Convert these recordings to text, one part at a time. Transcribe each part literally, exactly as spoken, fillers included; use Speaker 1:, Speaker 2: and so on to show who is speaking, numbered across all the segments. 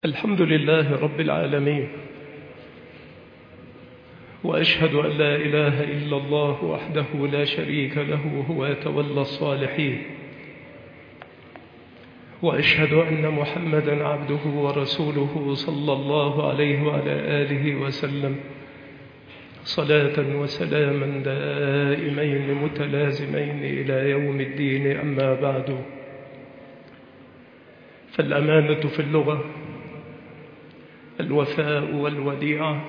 Speaker 1: الحمد لله رب العالمين، وأشهد أن لا إله إلا الله وحده لا شريك له هو يتولى الصالحين، وأشهد أن محمدا عبده ورسوله صلى الله عليه وعلى آله وسلم صلاة وسلاما دائمين متلازمين إلى يوم الدين. أما بعد، فالأمانة في اللغة الوفاء والوديعة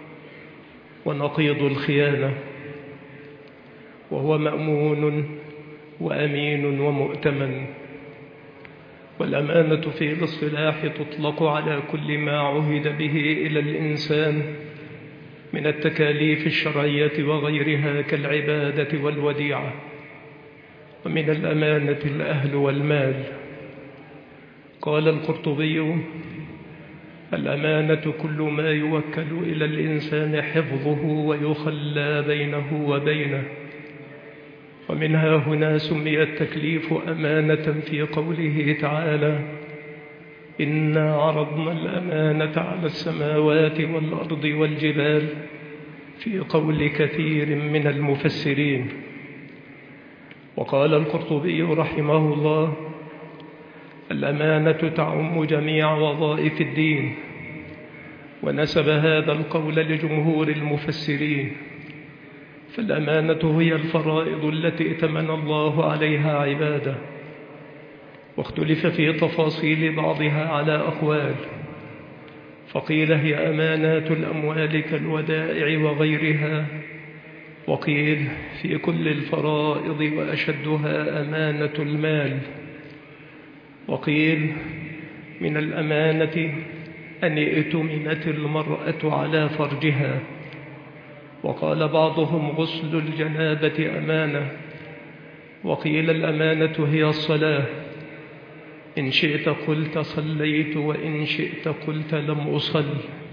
Speaker 1: ونقيض الخيانة، وهو مأمون وأمين ومؤتمن. والأمانة في الاصطلاح تطلق على كل ما عهد به إلى الإنسان من التكاليف الشرعية وغيرها كالعبادة والوديعة. ومن الأمانة الأهل والمال. قال القرطبي: الأمانة كل ما يوكل إلى الإنسان حفظه ويخلى بينه وبينه. ومنها هنا سمي التكليف أمانة في قوله تعالى: إنا عرضنا الأمانة على السماوات والأرض والجبال، في قول كثير من المفسرين. وقال القرطبي رحمه الله: الأمانة تعم جميع وظائف الدين، ونسب هذا القول لجمهور المفسرين. فالأمانة هي الفرائض التي ائتمن الله عليها عباده، واختلف في تفاصيل بعضها على أقوال، فقيل هي أمانات الأموال كالودائع وغيرها، وقيل في كل الفرائض وأشدها أمانة المال، وقيل من الأمانة أن ائتمنت المرأة على فرجها. وقال بعضهم غسل الجنابة أمانة. وقيل الأمانة هي الصلاة، إن شئت قلت صليت وإن شئت قلت لم أصل.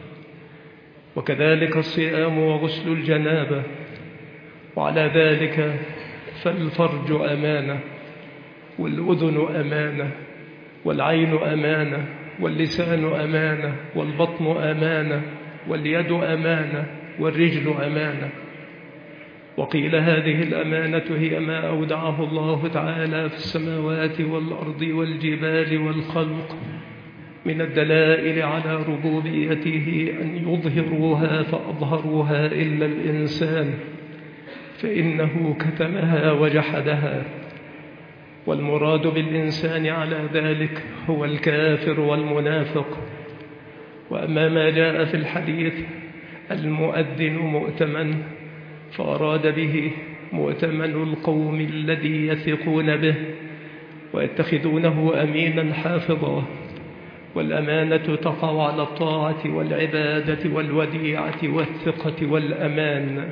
Speaker 1: وكذلك الصيام وغسل الجنابة. وعلى ذلك فالفرج أمانة، والأذن أمانة، والعين أمانة، واللسان أمانة، والبطن أمانة، واليد أمانة، والرجل أمانة. وقيل هذه الأمانة هي ما أودعه الله تعالى في السماوات والأرض والجبال والخلق من الدلائل على ربوبيته أن يظهروها فأظهروها إلا الإنسان، فإنه كتمها وجحدها. والمراد بالإنسان على ذلك هو الكافر والمنافق. وأما ما جاء في الحديث المؤذن مؤتمن، فأراد به مؤتمن القوم الذي يثقون به ويتخذونه أمينا حافظا. والأمانة تقع على الطاعة والعبادة والوديعة والثقة والأمان.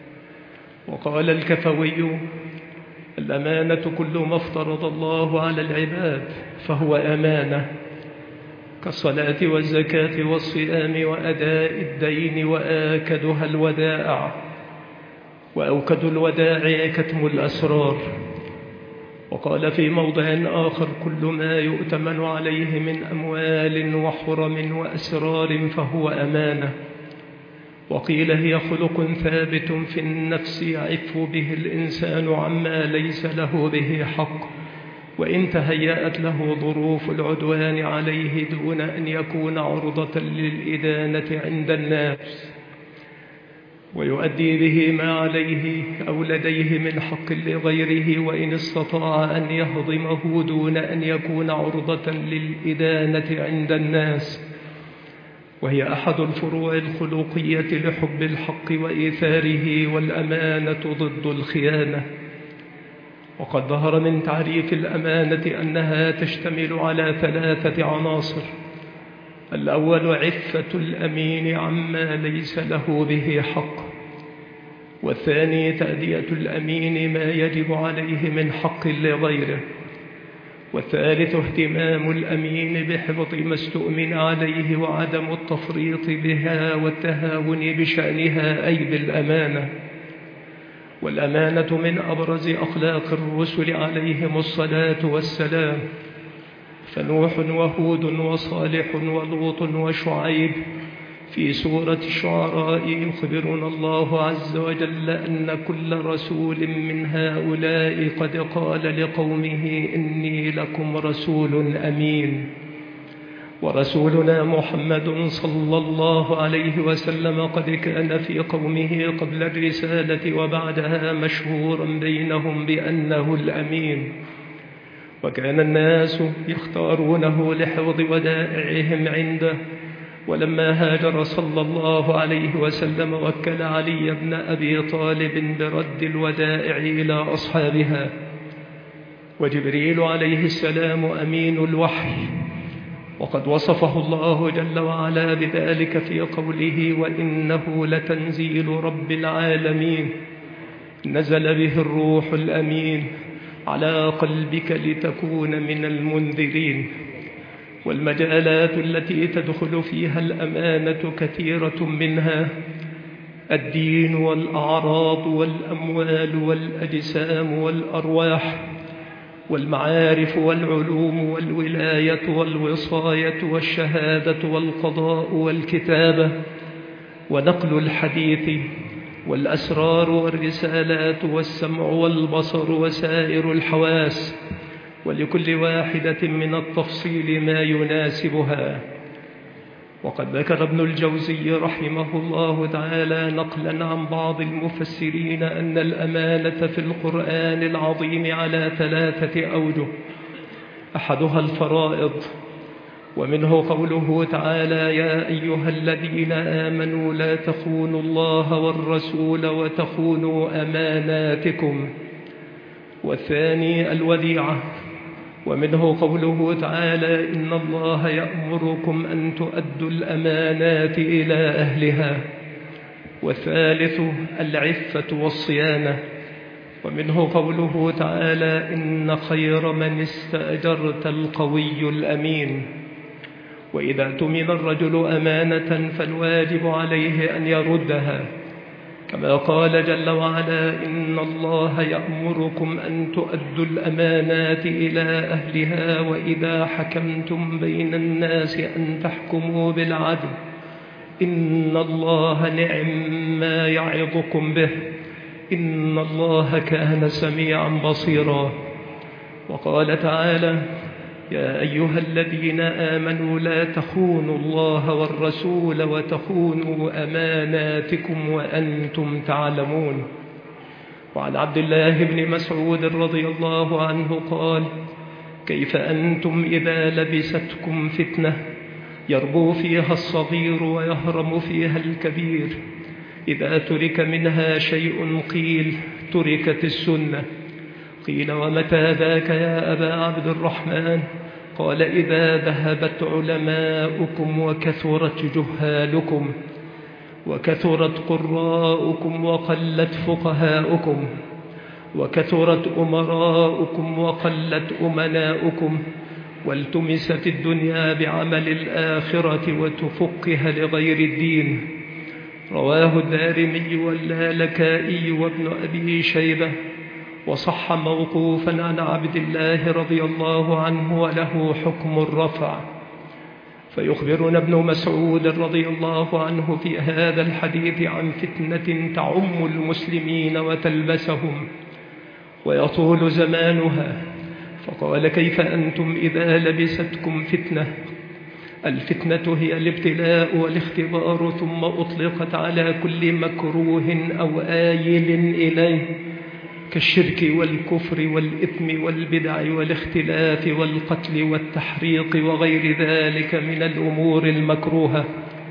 Speaker 1: وقال الكفوي: الأمانة كل ما افترض الله على العباد فهو أمانة، كالصلاة والزكاة والصيام وأداء الدين، وآكدها الودائع، وأوكد الودائع كتم الأسرار. وقال في موضع آخر: كل ما يؤتمن عليه من أموال وحرم وأسرار فهو أمانة. وقيل هي خلق ثابت في النفس يعف به الإنسان عما ليس له به حق، وإن تهيأت له ظروف العدوان عليه دون أن يكون عرضة للإدانة عند الناس، ويؤدي به ما عليه أو لديه من حق لغيره، وإن استطاع أن يهضمه دون أن يكون عرضة للإدانة عند الناس. وهي أحد الفروع الخلقية لحب الحق وإيثاره، والأمانة ضد الخيانة. وقد ظهر من تعريف الأمانة أنها تشتمل على ثلاثة عناصر: الأول عفة الأمين عما ليس له به حق، والثاني تأدية الأمين ما يجب عليه من حق لغيره، والثالث اهتمام الأمين بحفظ ما استؤمن عليه وعدم التفريط بها والتهاون بشأنها، أي بالأمانة. والأمانة من أبرز أخلاق الرسل عليهم الصلاة والسلام، فنوح وهود وصالح ولوط وشعيب. في سورة الشعراء يخبرنا الله عز وجل أن كل رسول من هؤلاء قد قال لقومه إني لكم رسول أمين. ورسولنا محمد صلى الله عليه وسلم قد كان في قومه قبل الرسالة وبعدها مشهورا بينهم بأنه الأمين، وكان الناس يختارونه لحفظ ودائعهم عنده. ولما هاجر صلى الله عليه وسلم وكل علي بن أبي طالب برد الودائع إلى أصحابها، وجبريل عليه السلام أمين الوحي، وقد وصفه الله جل وعلا بذلك في قوله وإنه لتنزيل رب العالمين نزل به الروح الأمين على قلبك لتكون من المنذرين. والمجالات التي تدخل فيها الأمانة كثيرة، منها الدين والأعراض والأموال والأجسام والأرواح والمعارف والعلوم والولاية والوصاية والشهادة والقضاء والكتابة ونقل الحديث والأسرار والرسالات والسمع والبصر وسائر الحواس، ولكل واحدة من التفصيل ما يناسبها. وقد ذكر ابن الجوزي رحمه الله تعالى نقلا عن بعض المفسرين أن الأمانة في القرآن العظيم على ثلاثة أوجه، أحدها الفرائض، ومنه قوله تعالى يا أيها الذين آمنوا لا تخونوا الله والرسول وتخونوا أماناتكم. والثاني الوديعة، ومنه قوله تعالى إن الله يأمركم أن تؤدوا الأمانات إلى أهلها. والثالث العفة والصيانة، ومنه قوله تعالى إن خير من استأجرت القوي الأمين. وإذا اؤتمن الرجل أمانة فالواجب عليه أن يردها، كما قال جل وعلا إن الله يأمركم أن تؤدوا الأمانات إلى أهلها وإذا حكمتم بين الناس أن تحكموا بالعدل إن الله نعم ما يعظكم به إن الله كان سميعا بصيرا. وقال تعالى يا أيها الذين آمنوا لا تخونوا الله والرسول وتخونوا أماناتكم وأنتم تعلمون. وعن عبد الله بن مسعود رضي الله عنه قال كيف أنتم إذا لبستكم فتنة يربو فيها الصغير ويهرم فيها الكبير، إذا ترك منها شيء قيل تركت السنة. قيل ومتى ذاك يا أبا عبد الرحمن؟ قال إذا ذهبت علماؤكم وكثرت جهالكم وكثرت قراؤكم وقلت فقهاؤكم وكثرت أمراؤكم وقلت أمناؤكم والتمست الدنيا بعمل الآخرة وتفقها لغير الدين. رواه الدارمي واللالكائي وابن أبي شيبة، وصح موقوفا عن عبد الله رضي الله عنه وله حكم الرفع. فيخبرنا ابن مسعود رضي الله عنه في هذا الحديث عن فتنة تعم المسلمين وتلبسهم ويطول زمانها، فقال كيف أنتم إذا لبستكم فتنة؟ الفتنة هي الابتلاء والاختبار، ثم أطلقت على كل مكروه أو آيل إليه كالشرك والكفر والإثم والبدع والاختلاف والقتل والتحريق وغير ذلك من الأمور المكروهة.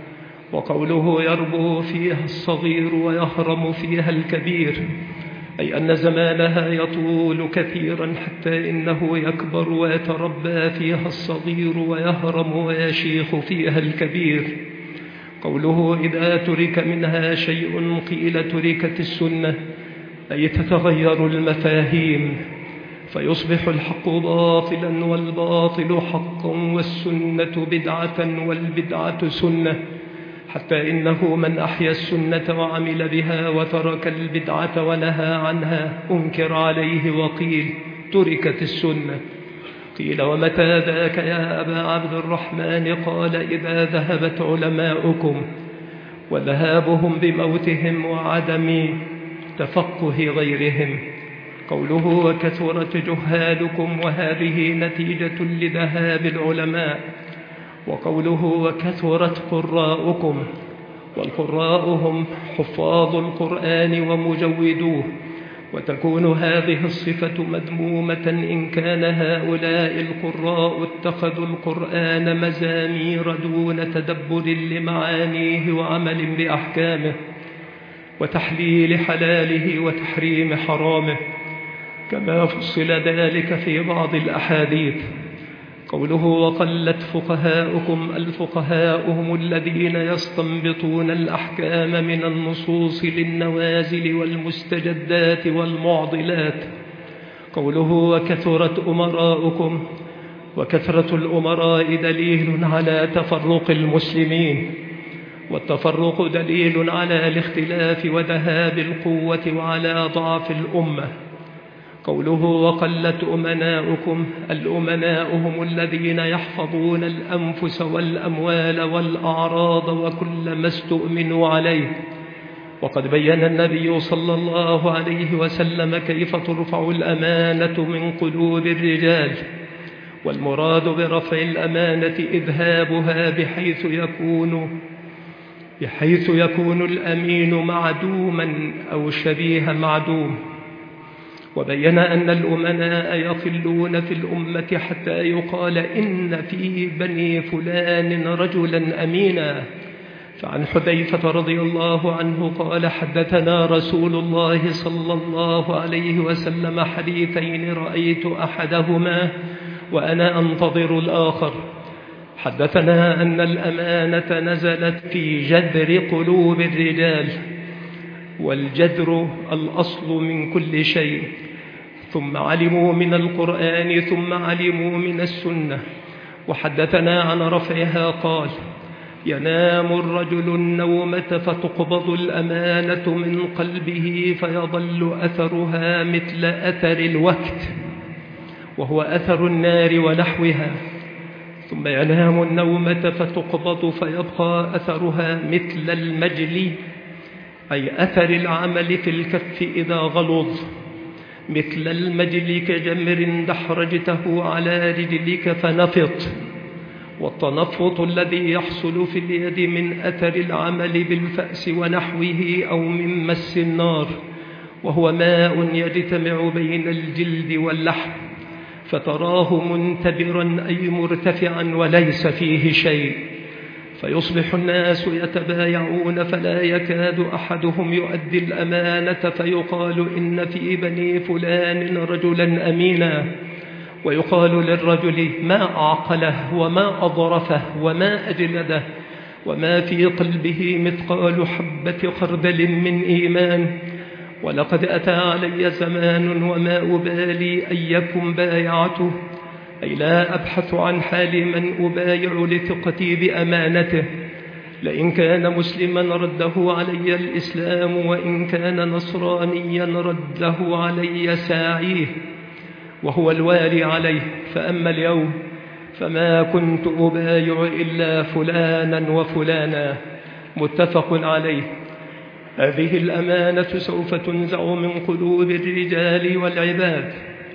Speaker 1: وقوله يربو فيها الصغير ويهرم فيها الكبير، أي أن زمانها يطول كثيرا حتى إنه يكبر ويتربى فيها الصغير ويهرم ويشيخ فيها الكبير. قوله إذا ترك منها شيء قيل تركت السنة، أي تتغير المفاهيم فيصبح الحق باطلا والباطل حقا والسنة بدعة والبدعة سنة، حتى إنه من أحيا السنة وعمل بها وترك البدعة ونهى عنها أنكر عليه وقيل تركت السنة. قيل ومتى ذاك يا أبا عبد الرحمن؟ قال إذا ذهبت علماؤكم وذهابهم بموتهم وعدم تفقه غيرهم. قوله وكثرت جهالكم وهذه نتيجة لذهاب العلماء. وقوله وكثرت قراؤكم، والقراء هم حفاظ القرآن ومجودوه، وتكون هذه الصفة مذمومة إن كان هؤلاء القراء اتخذوا القرآن مزامير دون تدبر لمعانيه وعمل بأحكامه وتحليل حلاله وتحريم حرامه، كما فصل ذلك في بعض الأحاديث. قوله وقلت فقهاؤكم، الفقهاء هم الذين يستنبطون الأحكام من النصوص للنوازل والمستجدات والمعضلات. قوله وكثرت أمراؤكم، وكثرة الأمراء دليل على تفرق المسلمين، والتفرق دليل على الاختلاف وذهاب القوة وعلى ضعف الأمة. قوله وقلت أمناؤكم، الأمناء هم الذين يحفظون الأنفس والأموال والأعراض وكل ما استؤمنوا عليه. وقد بين النبي صلى الله عليه وسلم كيف ترفع الأمانة من قلوب الرجال، والمراد برفع الأمانة إذهابها بحيث يكون بحيث يكون الأمين معدوما أو شبيه معدوم. وبين أن الأمناء يقلون في الأمة حتى يقال إن في بني فلان رجلا أمينا. فعن حذيفة رضي الله عنه قال حدثنا رسول الله صلى الله عليه وسلم حديثين رأيت أحدهما وأنا أنتظر الآخر. حدثنا أن الأمانة نزلت في جذر قلوب الرجال، والجذر الأصل من كل شيء، ثم علموا من القرآن ثم علموا من السنة. وحدثنا عن رفعها قال ينام الرجل النومة فتقبض الأمانة من قلبه فيظل أثرها مثل أثر الوقت وهو أثر النار ونحوها، ثم ينام النومة فتقبض فيبقى أثرها مثل المجلي، أي أثر العمل في الكف إذا غلظ، مثل المجل كجمر دحرجته على رجلك فنفط. والتنفط الذي يحصل في اليد من أثر العمل بالفأس ونحوه أو من مس النار، وهو ماء يجتمع بين الجلد واللحم فتراه منتبرا أي مرتفعا وليس فيه شيء، فيصبح الناس يتبايعون فلا يكاد أحدهم يؤدي الأمانة فيقال إن في بني فلان رجلا أمينا، ويقال للرجل ما أعقله وما أضرفه وما أجلده وما في قلبه مثقال حبة خردل من إيمان. ولقد أتى علي زمان وما أبالي أيكم بايعته، أي لا أبحث عن حال من أبايع لثقتي بأمانته، لئن كان مسلما رده علي الإسلام، وإن كان نصرانيا رده علي ساعيه وهو الوالي عليه. فأما اليوم فما كنت أبايع إلا فلانا وفلانا. متفق عليه. هذه الأمانة سوف تنزع من قلوب الرجال والعباد.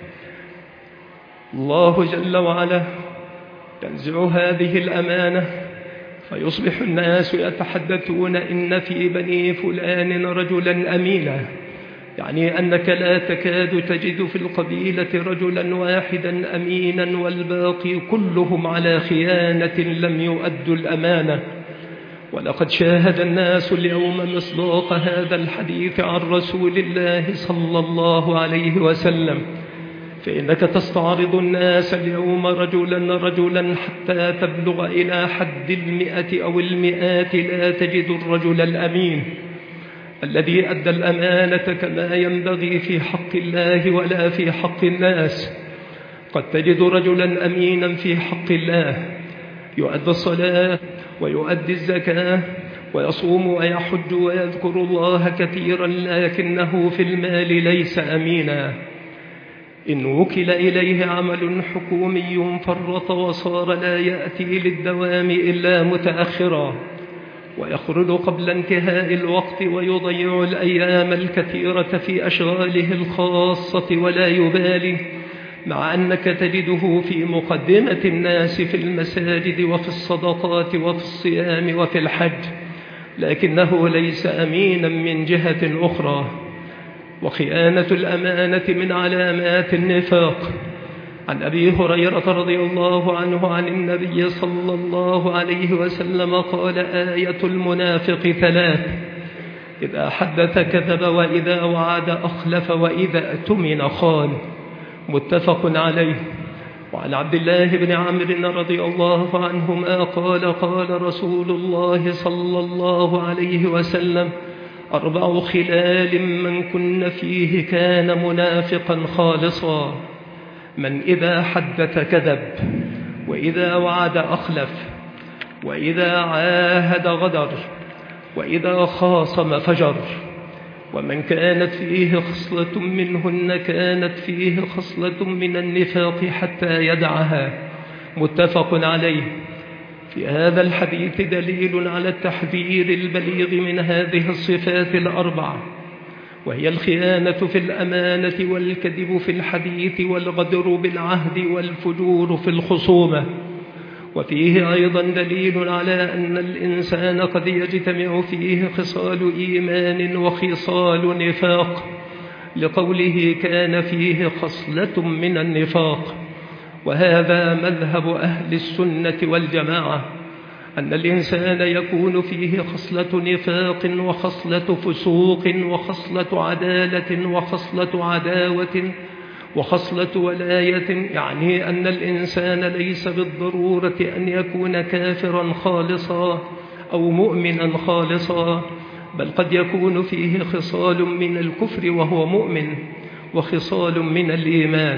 Speaker 1: الله جل وعلا ينزع هذه الأمانة فيصبح الناس يتحدثون إن في بني فلان رجلا أمينا، يعني أنك لا تكاد تجد في القبيلة رجلا واحدا أمينا والباقي كلهم على خيانة لم يؤدوا الأمانة. ولقد شاهد الناس اليوم مصداق هذا الحديث عن رسول الله صلى الله عليه وسلم، فإنك تستعرض الناس اليوم رجلا رجلا حتى تبلغ إلى حد المئة أو المئات لا تجد الرجل الأمين الذي أدى الأمانة كما ينبغي في حق الله ولا في حق الناس. قد تجد رجلا أمينا في حق الله يؤدي الصلاة ويؤدي الزكاة ويصوم ويحج ويذكر الله كثيرا، لكنه في المال ليس أمينا. إن وكل إليه عمل حكومي فرط وصار لا يأتي للدوام إلا متأخرا، ويخرج قبل انتهاء الوقت ويضيع الأيام الكثيرة في أشغاله الخاصة ولا يبالي، مع أنك تجده في مقدمة الناس في المساجد وفي الصدقات وفي الصيام وفي الحج، لكنه ليس أمينا من جهة أخرى. وخيانة الأمانة من علامات النفاق. عن أبي هريرة رضي الله عنه عن النبي صلى الله عليه وسلم قال: آية المنافق ثلاث: إذا حدث كذب، وإذا وعد أخلف، وإذا اؤتمن خان. متفق عليه. وعن عبد الله بن عمرو رضي الله عنهما قال: قال رسول الله صلى الله عليه وسلم: أربع خلال من كن فيه كان منافقا خالصا: من إذا حدث كذب، وإذا وعد أخلف، وإذا عاهد غدر، وإذا خاصم فجر. ومن كانت فيه خصلة منهن كانت فيه خصلة من النفاق حتى يدعها. متفق عليه. في هذا الحديث دليل على التحذير البليغ من هذه الصفات الأربع، وهي الخيانة في الأمانة، والكذب في الحديث، والغدر بالعهد، والفجور في الخصومة. وفيه أيضا دليل على أن الإنسان قد يجتمع فيه خصال إيمان وخصال نفاق، لقوله: كان فيه خصلة من النفاق. وهذا مذهب أهل السنة والجماعة، أن الإنسان يكون فيه خصلة نفاق، وخصلة فسوق، وخصلة عدالة، وخصلة عداوة، وخصلة ولاية. يعني أن الإنسان ليس بالضرورة أن يكون كافرا خالصا أو مؤمنا خالصا، بل قد يكون فيه خصال من الكفر وهو مؤمن، وخصال من الإيمان.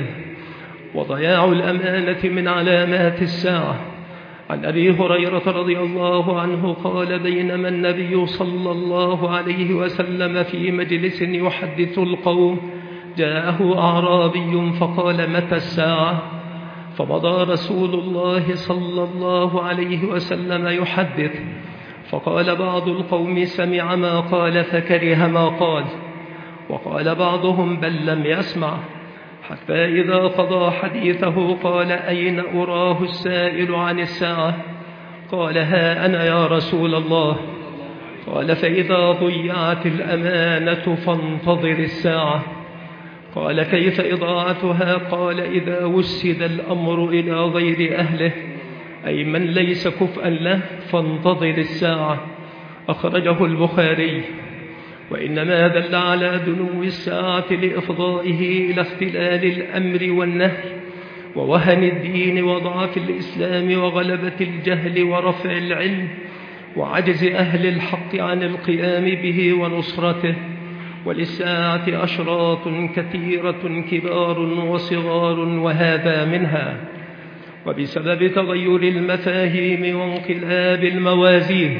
Speaker 1: وضياع الأمانة من علامات الساعة. عن أبي هريرة رضي الله عنه قال: بينما النبي صلى الله عليه وسلم في مجلس يحدث القوم، جاءه أعرابي فقال: متى الساعة؟ فمضى رسول الله صلى الله عليه وسلم يحدث، فقال بعض القوم: سمع ما قال فكره ما قال. وقال بعضهم: بل لم يسمع. حتى إذا قضى حديثه قال: أين أراه السائل عن الساعة؟ قال: ها أنا يا رسول الله. قال: فإذا ضيعت الأمانة فانتظر الساعة. قال: كيف إضاعتها؟ قال: إذا وسد الأمر إلى غير أهله، أي من ليس كفءا له، فانتظر الساعة. أخرجه البخاري. وإنما دل على دنو الساعة لإفضائه إلى اختلال الأمر والنهي، ووهن الدين، وضعف الإسلام، وغلبة الجهل، ورفع العلم، وعجز أهل الحق عن القيام به ونصرته. وللساعة أشراط كثيرة كبار وصغار، وهذا منها. وبسبب تغير المفاهيم وانقلاب الموازين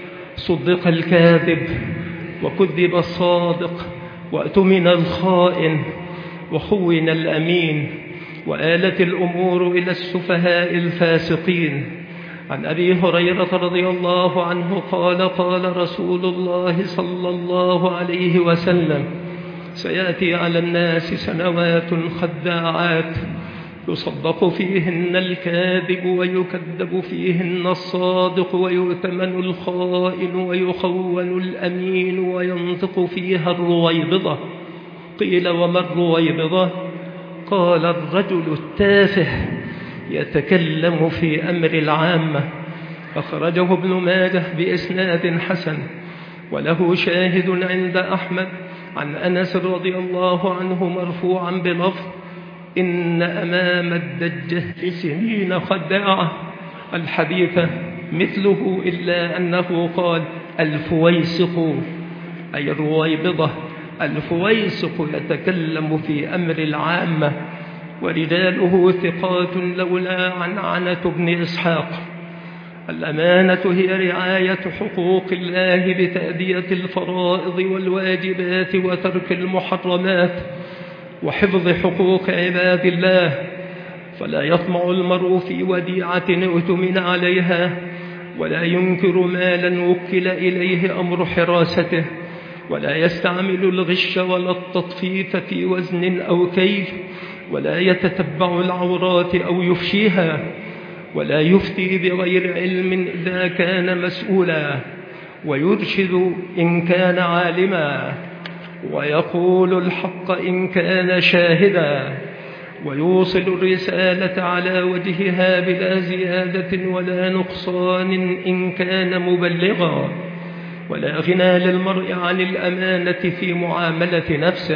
Speaker 1: صدق الكاذب، وكذب الصادق، وأتمن الخائن، وخون الأمين، وآلت الأمور إلى السفهاء الفاسقين. عن أبي هريرة رضي الله عنه قال: قال رسول الله صلى الله عليه وسلم: سيأتي على الناس سنوات خداعات، يصدق فيهن الكاذب، ويكذب فيهن الصادق، ويؤتمن الخائن، ويخون الأمين، وينطق فيها الرويبضة. قيل: وما الرويبضة؟ قال: الرجل التافه يتكلم في أمر العامة. أخرجه ابن ماجه بإسناد حسن، وله شاهد عند أحمد عن أنس رضي الله عنه مرفوعا بلفظ: إن أمام الدجال سنين خداعة. الحديث مثله، إلا أنه قال: الفويسق، أي الرويبضة. الفويسق يتكلم في أمر العامة، ورجاله ثقات لولا عنعنة بن إسحاق. الأمانة هي رعاية حقوق الله بتأدية الفرائض والواجبات وترك المحرمات، وحفظ حقوق عباد الله، فلا يطمع المرء في وديعة اؤتمن عليها، ولا ينكر مالا وكل إليه أمر حراسته، ولا يستعمل الغش ولا التطفيف في وزن أو كيل، ولا يتتبع العورات أو يفشيها، ولا يفتي بغير علم إذا كان مسؤولا، ويرشد إن كان عالما، ويقول الحق إن كان شاهدا، ويوصل الرسالة على وجهها بلا زيادة ولا نقصان إن كان مبلغا، ولا غنى للمرء عن الأمانة في معاملة نفسه،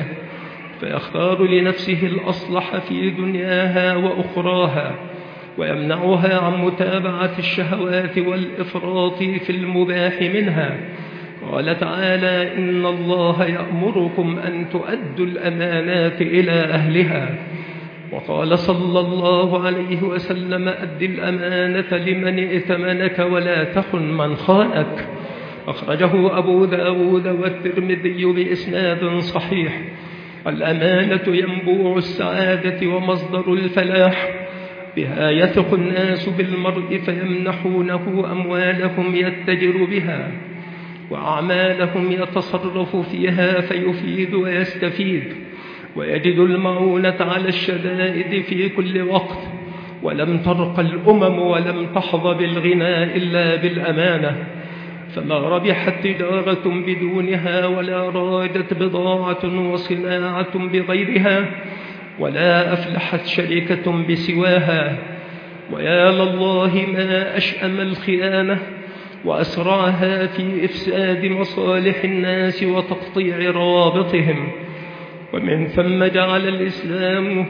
Speaker 1: فيختار لنفسه الأصلح في دنياها وأخراها، ويمنعها عن متابعة الشهوات والإفراط في المباح منها. قال تعالى: إن الله يأمركم أن تؤدوا الأمانات إلى أهلها. وقال صلى الله عليه وسلم: أد الأمانة لمن ائتمنك ولا تخن من خانك. أخرجه أبو داود والترمذي بإسناد صحيح. الأمانة ينبوع السعادة ومصدر الفلاح، بها يثق الناس بالمرء فيمنحونه أموالهم يتجر بها، وأعمالهم يتصرف فيها فيفيد ويستفيد، ويجد المعونة على الشدائد في كل وقت. ولم ترق الأمم ولم تحظ بالغنى إلا بالأمانة، فما ربحت تجارة بدونها، ولا راجت بضاعة وصناعة بغيرها، ولا أفلحت شركة بسواها. ويا لله ما أشأم الخيانة وأسرعها في إفساد مصالح الناس وتقطيع روابطهم. ومن ثم جعل الإسلام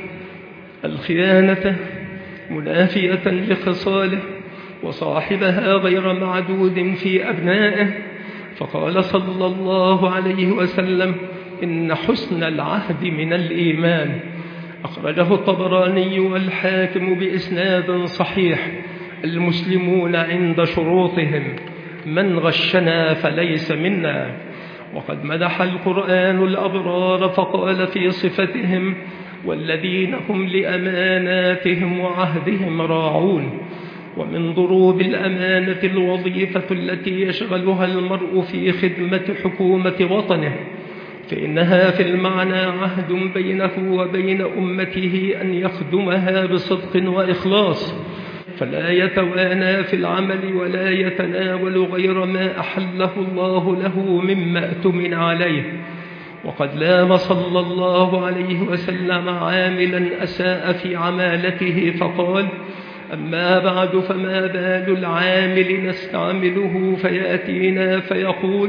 Speaker 1: الخيانة منافية لخصاله، وصاحبها غير معدود في أبنائه، فقال صلى الله عليه وسلم: إن حسن العهد من الإيمان. أخرجه الطبراني والحاكم بإسناد صحيح. المسلمون عند شروطهم، من غشنا فليس منا. وقد مدح القرآن الأبرار فقال في صفتهم: والذين هم لأماناتهم وعهدهم راعون. ومن ضروب الأمانة الوظيفة التي يشغلها المرء في خدمة حكومة وطنه، فإنها في المعنى عهد بينه وبين أمته أن يخدمها بصدق وإخلاص، فلا يتوانى في العمل ولا يتناول غير ما أحله الله له مما أتمن عليه. وقد لام صلى الله عليه وسلم عاملا أساء في عمالته فقال: أما بعد فما بال العامل نستعمله فيأتينا فيقول: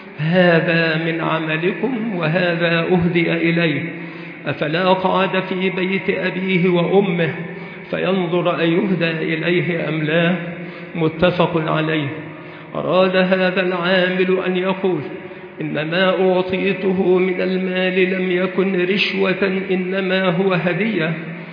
Speaker 1: هذا من عملكم وهذا أهدي إليه، أفلا قعد في بيت أبيه وأمه فينظر أيهدى إليه أم لا؟ متفق عليه. أراد هذا العامل أن يقول: إنما أعطيته من المال لم يكن رشوة، إنما هو هدية،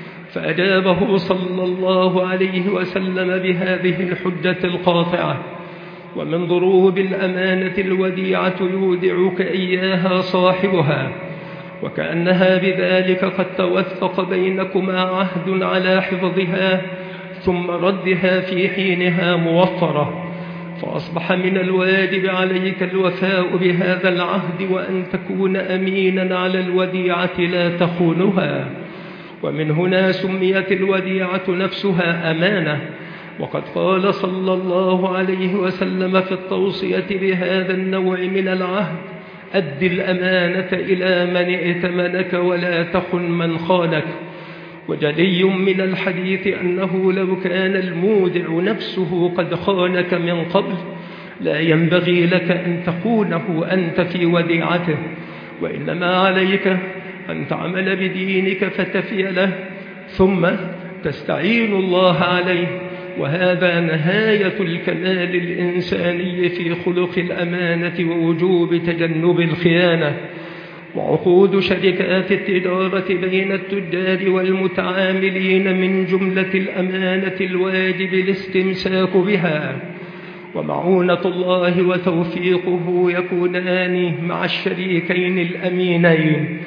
Speaker 1: فأجابه صلى الله عليه وسلم بهذه الحجة القاطعة: ومن ضروب الأمانة الوديعة يودعك إياها صاحبها، وكأنها بذلك قد توثق بينكما عهد على حفظها ثم ردها في حينها موفرة، فأصبح من الواجب عليك الوفاء بهذا العهد، وأن تكون أمينا على الوديعة لا تخونها. ومن هنا سميت الوديعة نفسها أمانة. وقد قال صلى الله عليه وسلم في التوصية بهذا النوع من العهد: أد الأمانة إلى من ائتمنك ولا تخن من خانك. وجلي من الحديث أنه لو كان المودع نفسه قد خانك من قبل لا ينبغي لك أن تخونه أنت في وديعته، وإنما عليك أن تعمل بدينك فتفي له، ثم تستعين الله عليه. وهذا نهاية الكمال الإنساني في خلق الأمانة ووجوب تجنب الخيانة. وعقود شركات التجارة بين التجار والمتعاملين من جملة الأمانة الواجب الاستمساك بها، ومعونة الله وتوفيقه يكونان مع الشريكين الأمينين،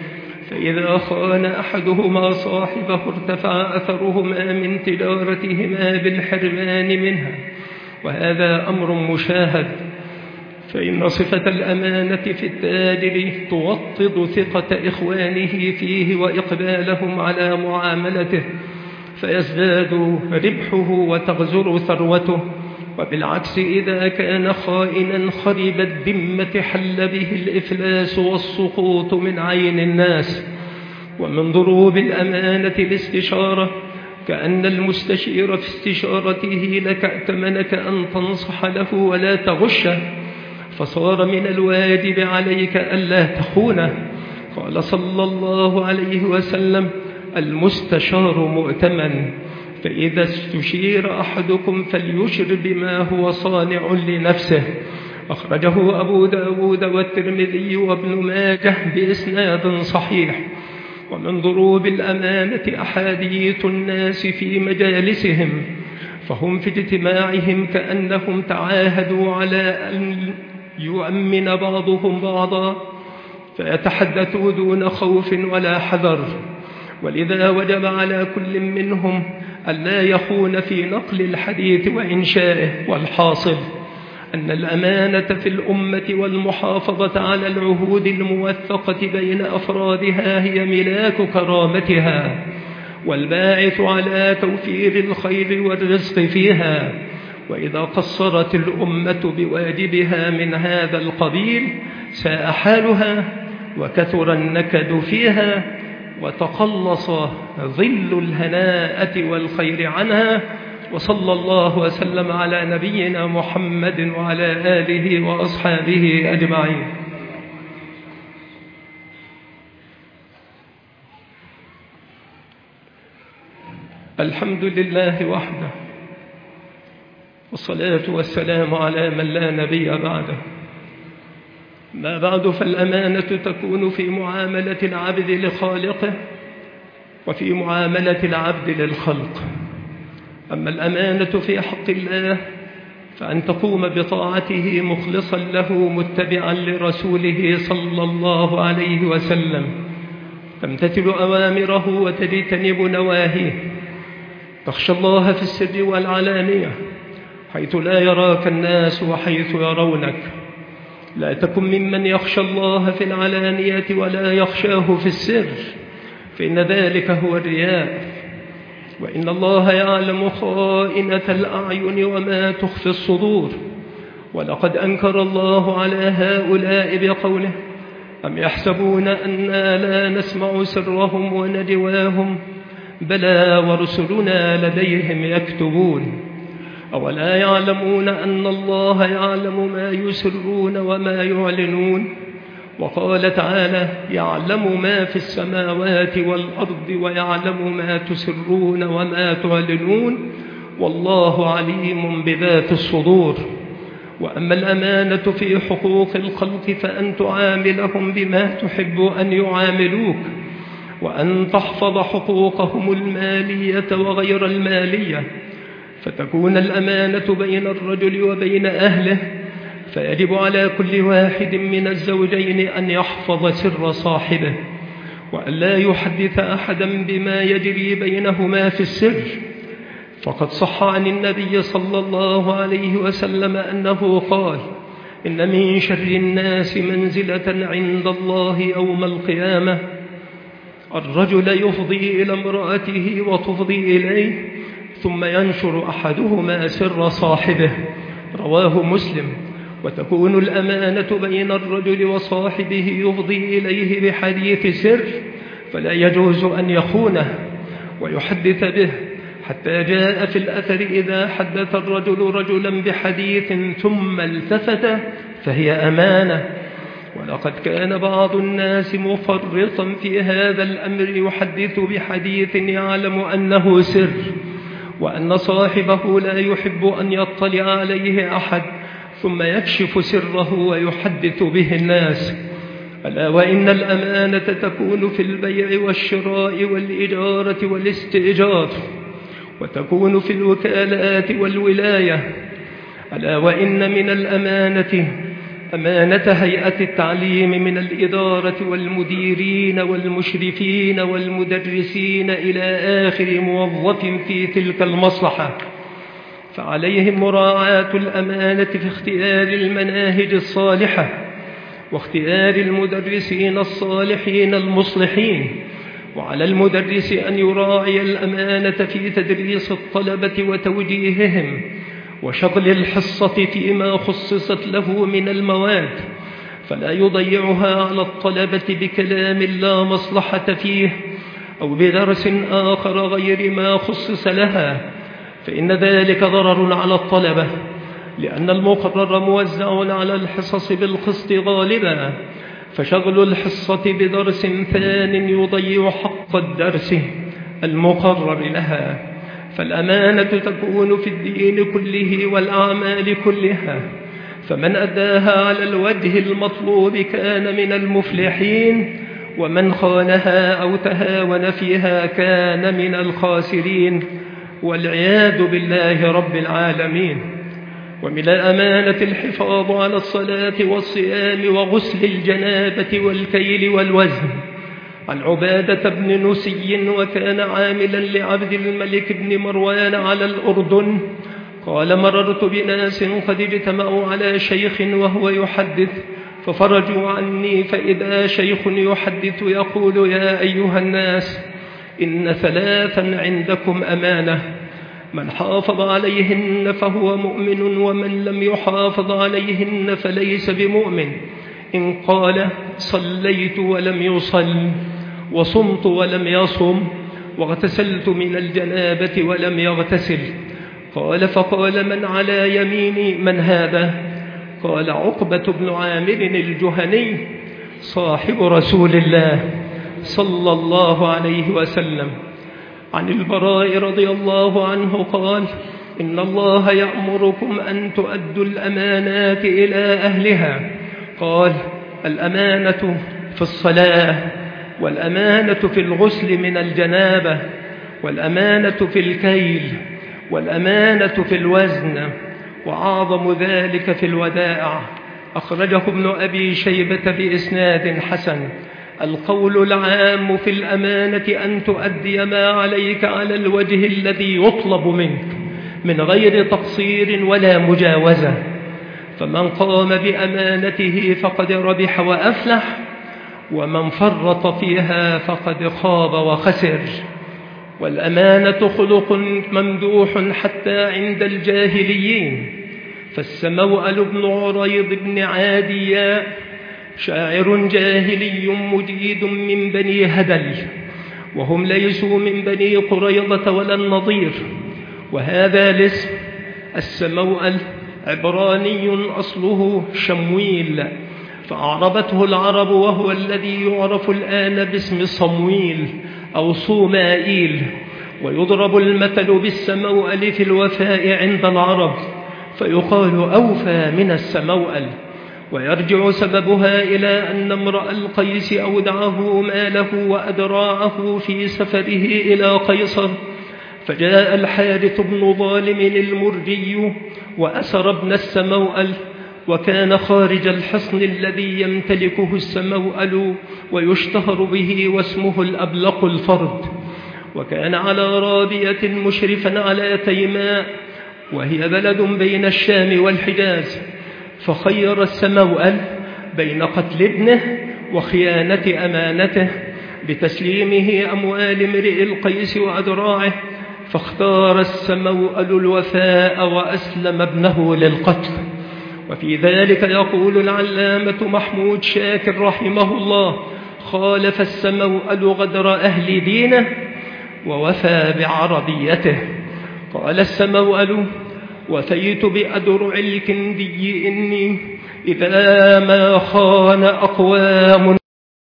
Speaker 1: فإذا خان أحدهما صاحبه ارتفع أثرهما من تجارتهما بالحرمان منها، وهذا أمر مشاهد. فإن صفة الأمانة في التاجر توطد ثقة إخوانه فيه وإقبالهم على معاملته، فيزداد ربحه وتغزر ثروته. وبالعكس إذا كان خائنا خرب الذمة حل به الإفلاس والسقوط من عين الناس. ومن ضروب الأمانة الاستشارة، كأن المستشير في استشارته لك ائتمنك أن تنصح له ولا تغشه، فصار من الواجب عليك ألا تخونه. قال صلى الله عليه وسلم: المستشار مؤتمن، فإذا استشير أحدكم فليشر بما هو صانع لنفسه. أخرجه أبو داود والترمذي وابن ماجه بإسناد صحيح. ومن ضروب الأمانة أحاديث الناس في مجالسهم، فهم في اجتماعهم كأنهم تعاهدوا على أن يؤمن بعضهم بعضا، فيتحدثوا دون خوف ولا حذر. ولذا وجب على كل منهم ألا يخون في نقل الحديث وإنشائه. والحاصل أن الأمانة في الأمة والمحافظة على العهود الموثقة بين أفرادها هي ملاك كرامتها، والباعث على توفير الخير والرزق فيها. وإذا قصرت الأمة بواجبها من هذا القبيل ساء حالها، وكثر النكد فيها، وتقلص ظل الهناءة والخير عنها. وصلى الله وسلم على نبينا محمد وعلى آله وأصحابه أجمعين. الحمد لله وحده، والصلاة والسلام على من لا نبي بعده. ما بعد، فالأمانة تكون في معاملة العبد لخالقه، وفي معاملة العبد للخلق. أما الأمانة في حق الله فأن تقوم بطاعته مخلصا له متبعا لرسوله صلى الله عليه وسلم، تمتثل أوامره وتجتنب نواهيه، تخشى الله في السر والعلانية حيث لا يراك الناس وحيث يرونك. لا تكن ممن يخشى الله في العلانية ولا يخشاه في السر، فإن ذلك هو الرياء. وإن الله يعلم خائنة الأعين وما تخفي الصدور. ولقد أنكر الله على هؤلاء بقوله: أم يحسبون أنا لا نسمع سرهم ونجواهم بلى ورسلنا لديهم يكتبون. أولا يعلمون أن الله يعلم ما يسرون وما يعلنون. وقال تعالى: يعلم ما في السماوات والأرض ويعلم ما تسرون وما تعلنون والله عليم بذات الصدور. وأما الأمانة في حقوق الخلق فأن تعاملهم بما تحب أن يعاملوك، وأن تحفظ حقوقهم المالية وغير المالية، فتكون الأمانة بين الرجل وبين أهله. فيجب على كل واحد من الزوجين أن يحفظ سر صاحبه، وأن لا يحدث أحدا بما يجري بينهما في السر. فقد صح عن النبي صلى الله عليه وسلم أنه قال: إن من شر الناس منزلة عند الله يوم القيامة الرجل يفضي إلى امرأته وتفضي إليه، ثم ينشر أحدهما سر صاحبه. رواه مسلم. وتكون الأمانة بين الرجل وصاحبه يفضي إليه بحديث سر، فلا يجوز أن يخونه ويحدث به، حتى جاء في الأثر: إذا حدث الرجل رجلا بحديث ثم التفت فهي أمانة. ولقد كان بعض الناس مفرطا في هذا الأمر، يحدث بحديث يعلم أنه سر، وأن صاحبه لا يحب أن يطلع عليه أحد، ثم يكشف سره ويحدث به الناس. ألا وإن الأمانة تكون في البيع والشراء والإجارة والاستئجار، وتكون في الوكالات والولاية. ألا وإن من الأمانة أمانة هيئة التعليم من الإدارة والمديرين والمشرفين والمدرسين إلى آخر موظف في تلك المصلحة، فعليهم مراعاة الأمانة في اختيار المناهج الصالحة واختيار المدرسين الصالحين المصلحين، وعلى المدرس أن يراعي الأمانة في تدريس الطلبة وتوجيههم وشغل الحصة فيما خصصت له من المواد، فلا يضيعها على الطلبة بكلام لا مصلحة فيه أو بدرس آخر غير ما خصص لها، فإن ذلك ضرر على الطلبة، لأن المقرر موزع على الحصص بالقسط غالبا، فشغل الحصة بدرس ثان يضيع حق الدرس المقرر لها. فالأمانة تكون في الدين كله والأعمال كلها، فمن أداها على الوجه المطلوب كان من المفلحين، ومن خانها أو تهاون فيها كان من الخاسرين، والعياذ بالله رب العالمين. ومن الأمانة الحفاظ على الصلاة والصيام وغسل الجنابة والكيل والوزن. عن عبادة بن نسي وكان عاملا لعبد الملك بن مروان على الأردن قال: مررت بناس قد اجتمعوا على شيخ وهو يحدث ففرجوا عني، فإذا شيخ يحدث يقول: يا أيها الناس، إن ثلاثا عندكم أمانة، من حافظ عليهن فهو مؤمن، ومن لم يحافظ عليهن فليس بمؤمن. إن قال: صليت ولم يصل، وصمت ولم يصم، واغتسلت من الجنابة ولم يغتسل. قال: فقال: من على يميني؟ من هذا؟ قال: عقبة بن عامر الجهني صاحب رسول الله صلى الله عليه وسلم. عن البراء رضي الله عنه قال: إن الله يأمركم أن تؤدوا الأمانات إلى أهلها. قال: الأمانة في الصلاة، والأمانة في الغسل من الجنابة، والأمانة في الكيل، والأمانة في الوزن، وأعظم ذلك في الودائع. أخرجه ابن أبي شيبة بإسناد حسن. القول العام في الأمانة أن تؤدي ما عليك على الوجه الذي يطلب منك من غير تقصير ولا مجاوزة، فمن قام بأمانته فقد ربح وأفلح، ومن فرط فيها فقد خاب وخسر. والأمانة خلق ممدوح حتى عند الجاهليين، فالسموأل بن عريض بن عادياء شاعر جاهلي مجيد من بني هدل، وهم ليسوا من بني قريظة ولا النضير. وهذا الاسم السموأل عبراني أصله شمويل، فأعربته العرب، وهو الذي يعرف الآن باسم صمويل أو صومائيل. ويضرب المثل بالسموأل في الوفاء عند العرب، فيقال أوفى من السموأل. ويرجع سببها إلى أن امرأ القيس أودعه ماله وأدراعه في سفره إلى قيصر، فجاء الحارث بن ظالم المرجي وأسر ابن السموأل، وكان خارج الحصن الذي يمتلكه السموأل ويشتهر به، واسمه الأبلق الفرد. وكان على رابية مشرفا على تيماء، وهي بلد بين الشام والحجاز، فخير السموأل بين قتل ابنه وخيانة أمانته بتسليمه أموال امرئ القيس وأدراعه، فاختار السموأل الوفاء وأسلم ابنه للقتل. وفي ذلك يقول العلامة محمود شاكر رحمه الله: خالف السموأل غدر أهل دينه ووفى بعربيته. قال السموأل: وفيت بأدرع الكندي إني إذا ما خان أقوام.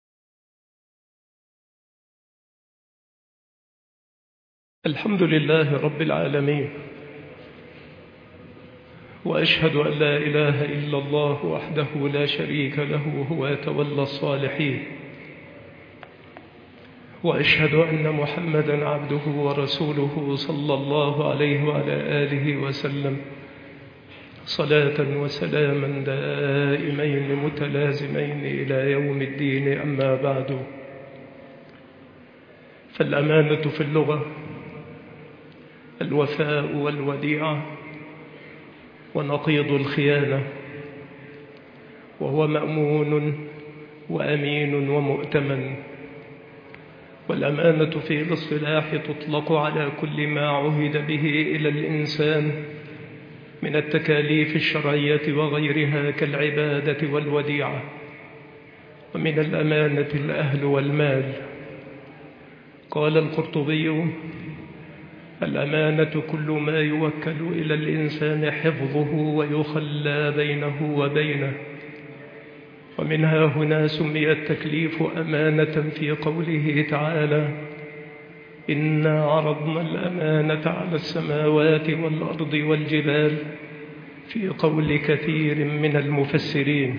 Speaker 1: الحمد لله رب العالمين، وأشهد أن لا إله إلا الله وحده لا شريك له، هو يتولى الصالحين. وأشهد أن محمدا عبده ورسوله صلى الله عليه وعلى آله وسلم. صلاة وسلاما دائمين متلازمين إلى يوم الدين. أما بعد، فالأمانة في اللغة الوفاء والوديعة ونقيض الخيانة، وهو مأمون وأمين ومؤتمن. والأمانة في الاصطلاح تطلق على كل ما عهد به إلى الإنسان من التكاليف الشرعية وغيرها كالعبادة والوديعة. ومن الأمانة الأهل والمال. قال القرطبي: الأمانة كل ما يوكل إلى الإنسان حفظه ويخلى بينه وبينه. ومنها هنا سمي التكليف أمانة في قوله تعالى: إنا عرضنا الأمانة على السماوات والأرض والجبال، في قول كثير من المفسرين.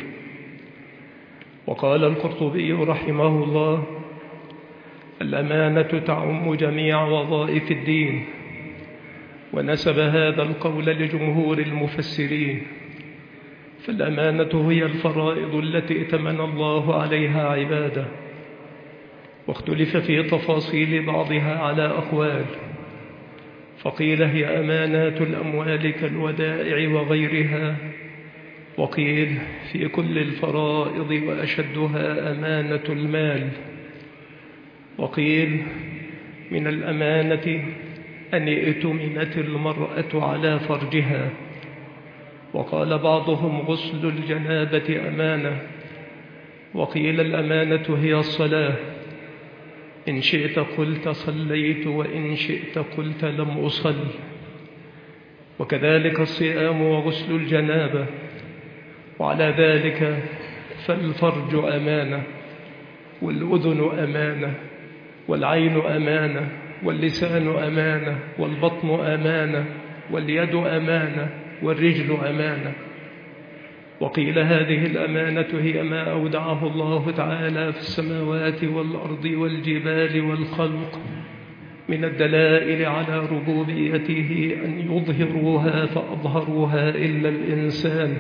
Speaker 1: وقال القرطبي رحمه الله: الأمانة تعم جميع وظائف الدين، ونسب هذا القول لجمهور المفسرين. فالأمانة هي الفرائض التي ائتمن الله عليها عباده، واختلف في تفاصيل بعضها على أقوال. فقيل هي أمانات الأموال كالودائع وغيرها، وقيل في كل الفرائض وأشدها أمانة المال، وقيل من الأمانة أن ائتمنت المرأة على فرجها. وقال بعضهم غسل الجنابة أمانة. وقيل الأمانة هي الصلاة، إن شئت قلت صليت وإن شئت قلت لم أصل. وكذلك الصيام وغسل الجنابة. وعلى ذلك فالفرج أمانة، والأذن أمانة، والعين أمانة، واللسان أمانة، والبطن أمانة، واليد أمانة، والرجل أمانة. وقيل هذه الأمانة هي ما أودعه الله تعالى في السماوات والأرض والجبال والخلق من الدلائل على ربوبيته أن يظهروها فأظهروها إلا الإنسان،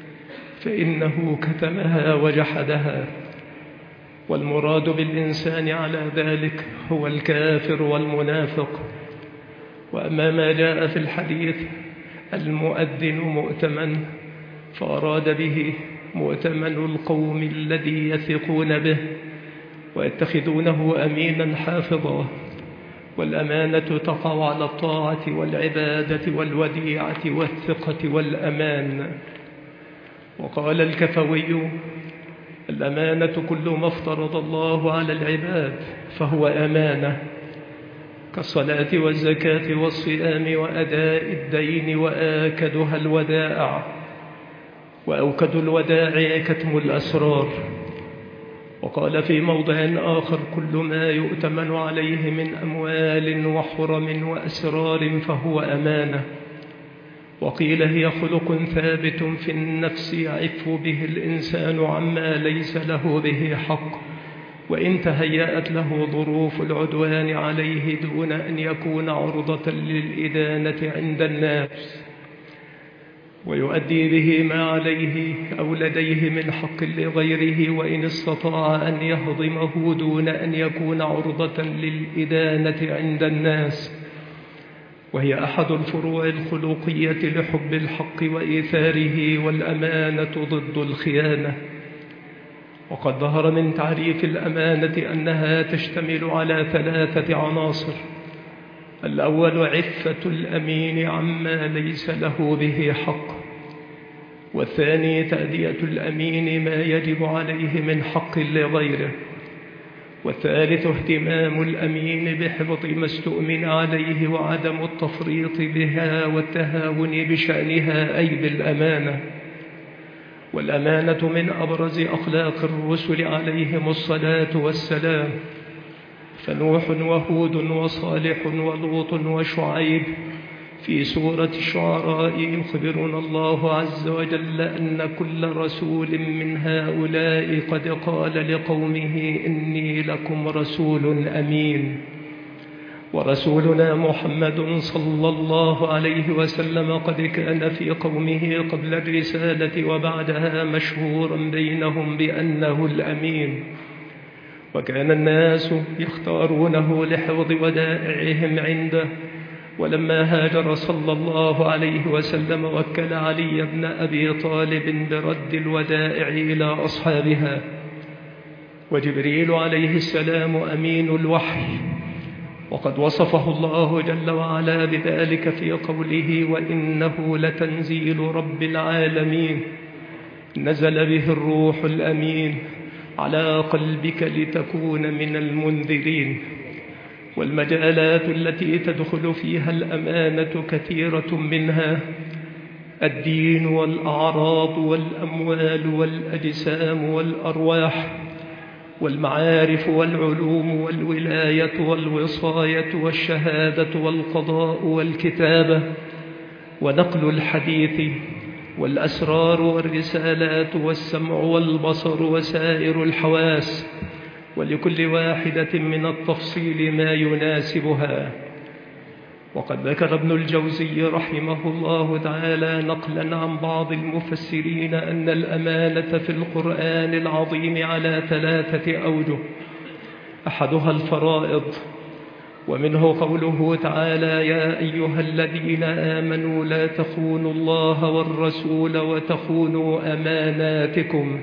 Speaker 1: فإنه كتمها وجحدها. والمراد بالإنسان على ذلك هو الكافر والمنافق. وأما ما جاء في الحديث المؤذن مؤتمن، فأراد به مؤتمن القوم الذي يثقون به ويتخذونه أمينا حافظا. والأمانة تقع على الطاعة والعبادة والوديعة والثقة والأمان. وقال الكفوي: الأمانة كل ما افترض الله على العباد فهو أمانة، كالصلاة والزكاة والصيام وأداء الدين، وآكدها الودائع. وأوكد الودائع كتم الأسرار. وقال في موضع آخر: كل ما يؤتمن عليه من أموال وحرم وأسرار فهو أمانة. وقيل هي خلق ثابت في النفس يعف به الإنسان عما ليس له به حق، وإن تهيأت له ظروف العدوان عليه دون أن يكون عرضة للإدانة عند الناس، ويؤدي به ما عليه أو لديه من حق لغيره، وإن استطاع أن يهضمه دون أن يكون عرضة للإدانة عند الناس. وهي أحد الفروع الخلقية لحب الحق وإيثاره، والأمانة ضد الخيانة. وقد ظهر من تعريف الأمانة أنها تشتمل على ثلاثة عناصر: الأول عفة الأمين عما ليس له به حق، والثاني تأدية الأمين ما يجب عليه من حق لغيره، والثالث اهتمام الأمين بحفظ ما استؤمن عليه وعدم التفريط بها والتهاون بشأنها، أي بالأمانة. والأمانة من أبرز أخلاق الرسل عليهم الصلاة والسلام، فنوح وهود وصالح ولوط وشعيب في سورة الشعراء يخبرنا الله عز وجل أن كل رسول من هؤلاء قد قال لقومه إني لكم رسول أمين. ورسولنا محمد صلى الله عليه وسلم قد كان في قومه قبل الرسالة وبعدها مشهورا بينهم بأنه الأمين، وكان الناس يختارونه لحفظ ودائعهم عنده. ولما هاجر صلى الله عليه وسلم وكل علي بن أبي طالب برد الودائع إلى أصحابها، وجبريل عليه السلام أمين الوحي، وقد وصفه الله جل وعلا بذلك في قوله: وإنه لتنزيل رب العالمين نزل به الروح الأمين على قلبك لتكون من المنذرين. والمجالات التي تدخل فيها الأمانة كثيرة، منها الدين والأعراض والأموال والأجسام والأرواح والمعارف والعلوم والولاية والوصاية والشهادة والقضاء والكتابة ونقل الحديث والأسرار والرسالات والسمع والبصر وسائر الحواس، ولكل واحدة من التفصيل ما يناسبها. وقد ذكر ابن الجوزي رحمه الله تعالى نقلا عن بعض المفسرين أن الأمانة في القرآن العظيم على ثلاثة أوجه، أحدها الفرائض، ومنه قوله تعالى: يا أيها الذين آمنوا لا تخونوا الله والرسول وتخونوا أماناتكم.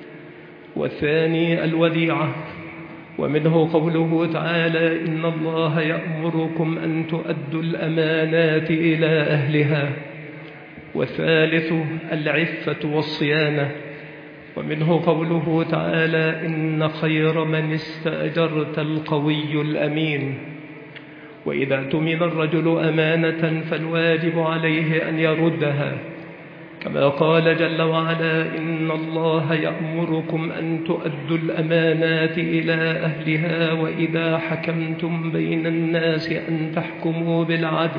Speaker 1: والثاني الوديعة، ومنه قوله تعالى: إن الله يأمركم أن تؤدوا الأمانات إلى أهلها. والثالث العفة والصيانة، ومنه قوله تعالى: إن خير من استأجرت القوي الأمين. وإذا اؤتمن الرجل أمانة فالواجب عليه أن يردها، كما قال جل وعلا: إن الله يأمركم أن تؤدوا الأمانات إلى أهلها وإذا حكمتم بين الناس أن تحكموا بالعدل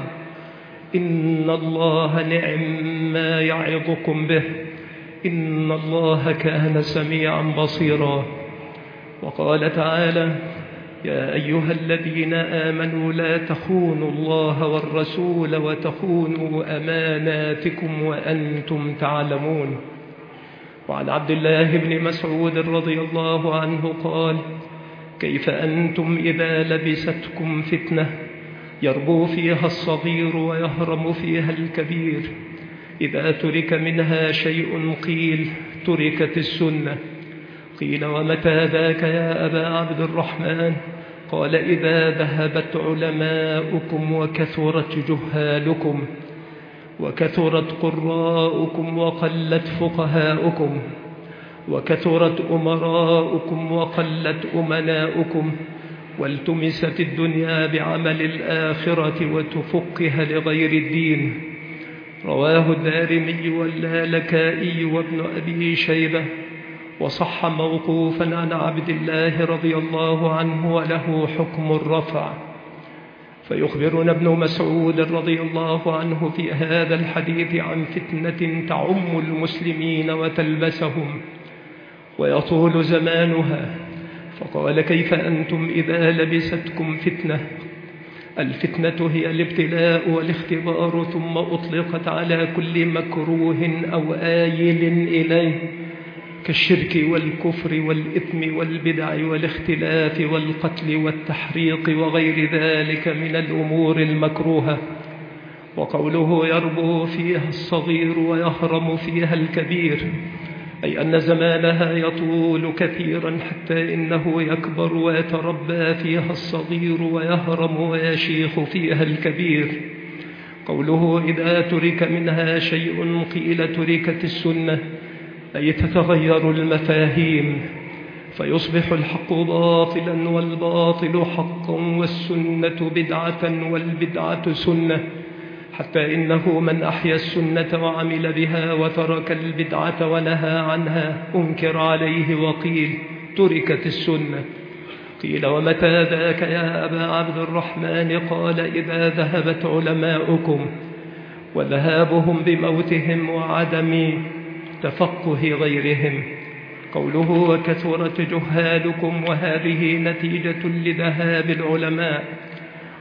Speaker 1: إن الله نعم ما يعظكم به إن الله كان سميعا بصيرا. وقال تعالى: يا أيها الذين آمنوا لا تخونوا الله والرسول وتخونوا أماناتكم وأنتم تعلمون. وعن عبد الله بن مسعود رضي الله عنه قال: كيف أنتم إذا لبستكم فتنة يربو فيها الصغير ويهرم فيها الكبير، إذا ترك منها شيء قيل تركت السنة. قيل: ومتى ذاك يا أبا عبد الرحمن؟ قال: إذا ذهبت علماؤكم وكثرت جهالكم وكثرت قراؤكم وقلت فقهاؤكم وكثرت أمراؤكم وقلت أمناؤكم والتمست الدنيا بعمل الآخرة وتفقها لغير الدين. رواه الدارمي واللالكائي وابن أبي شيبة، وصح موقوفا عن عبد الله رضي الله عنه وله حكم الرفع. فيخبرنا ابن مسعود رضي الله عنه في هذا الحديث عن فتنة تعم المسلمين وتلبسهم ويطول زمانها، فقال: كيف أنتم إذا لبستكم فتنة؟ الفتنة هي الابتلاء والاختبار، ثم أطلقت على كل مكروه أو آيل إليه كالشرك والكفر والإثم والبدع والاختلاف والقتل والتحريق وغير ذلك من الأمور المكروهة. وقوله يربو فيها الصغير ويهرم فيها الكبير، أي أن زمانها يطول كثيرا حتى إنه يكبر ويتربى فيها الصغير ويهرم ويشيخ فيها الكبير. قوله إذا ترك منها شيء قيل تركت السنة، أي تتغير المفاهيم فيصبح الحق باطلا والباطل حقا والسنة بدعة والبدعة سنة، حتى إنه من أحيا السنة وعمل بها وترك البدعة ونهى عنها أنكر عليه وقيل تركت السنة. قيل: ومتى ذاك يا أبا عبد الرحمن؟ قال: إذا ذهبت علماؤكم، وذهابهم بموتهم وعدم تفقه غيرهم. قوله وكثرت جهالكم، وهذه نتيجة لذهاب العلماء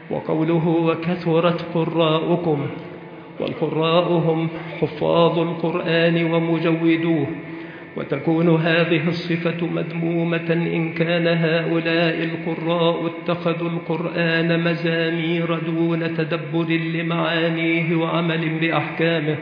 Speaker 1: وقوله وكثرت قراءكم، والقراء هم حفاظ القرآن ومجودوه، وتكون هذه الصفة مذمومة إن كان هؤلاء القراء اتخذوا القرآن مزامير دون تدبر لمعانيه وعمل بأحكامه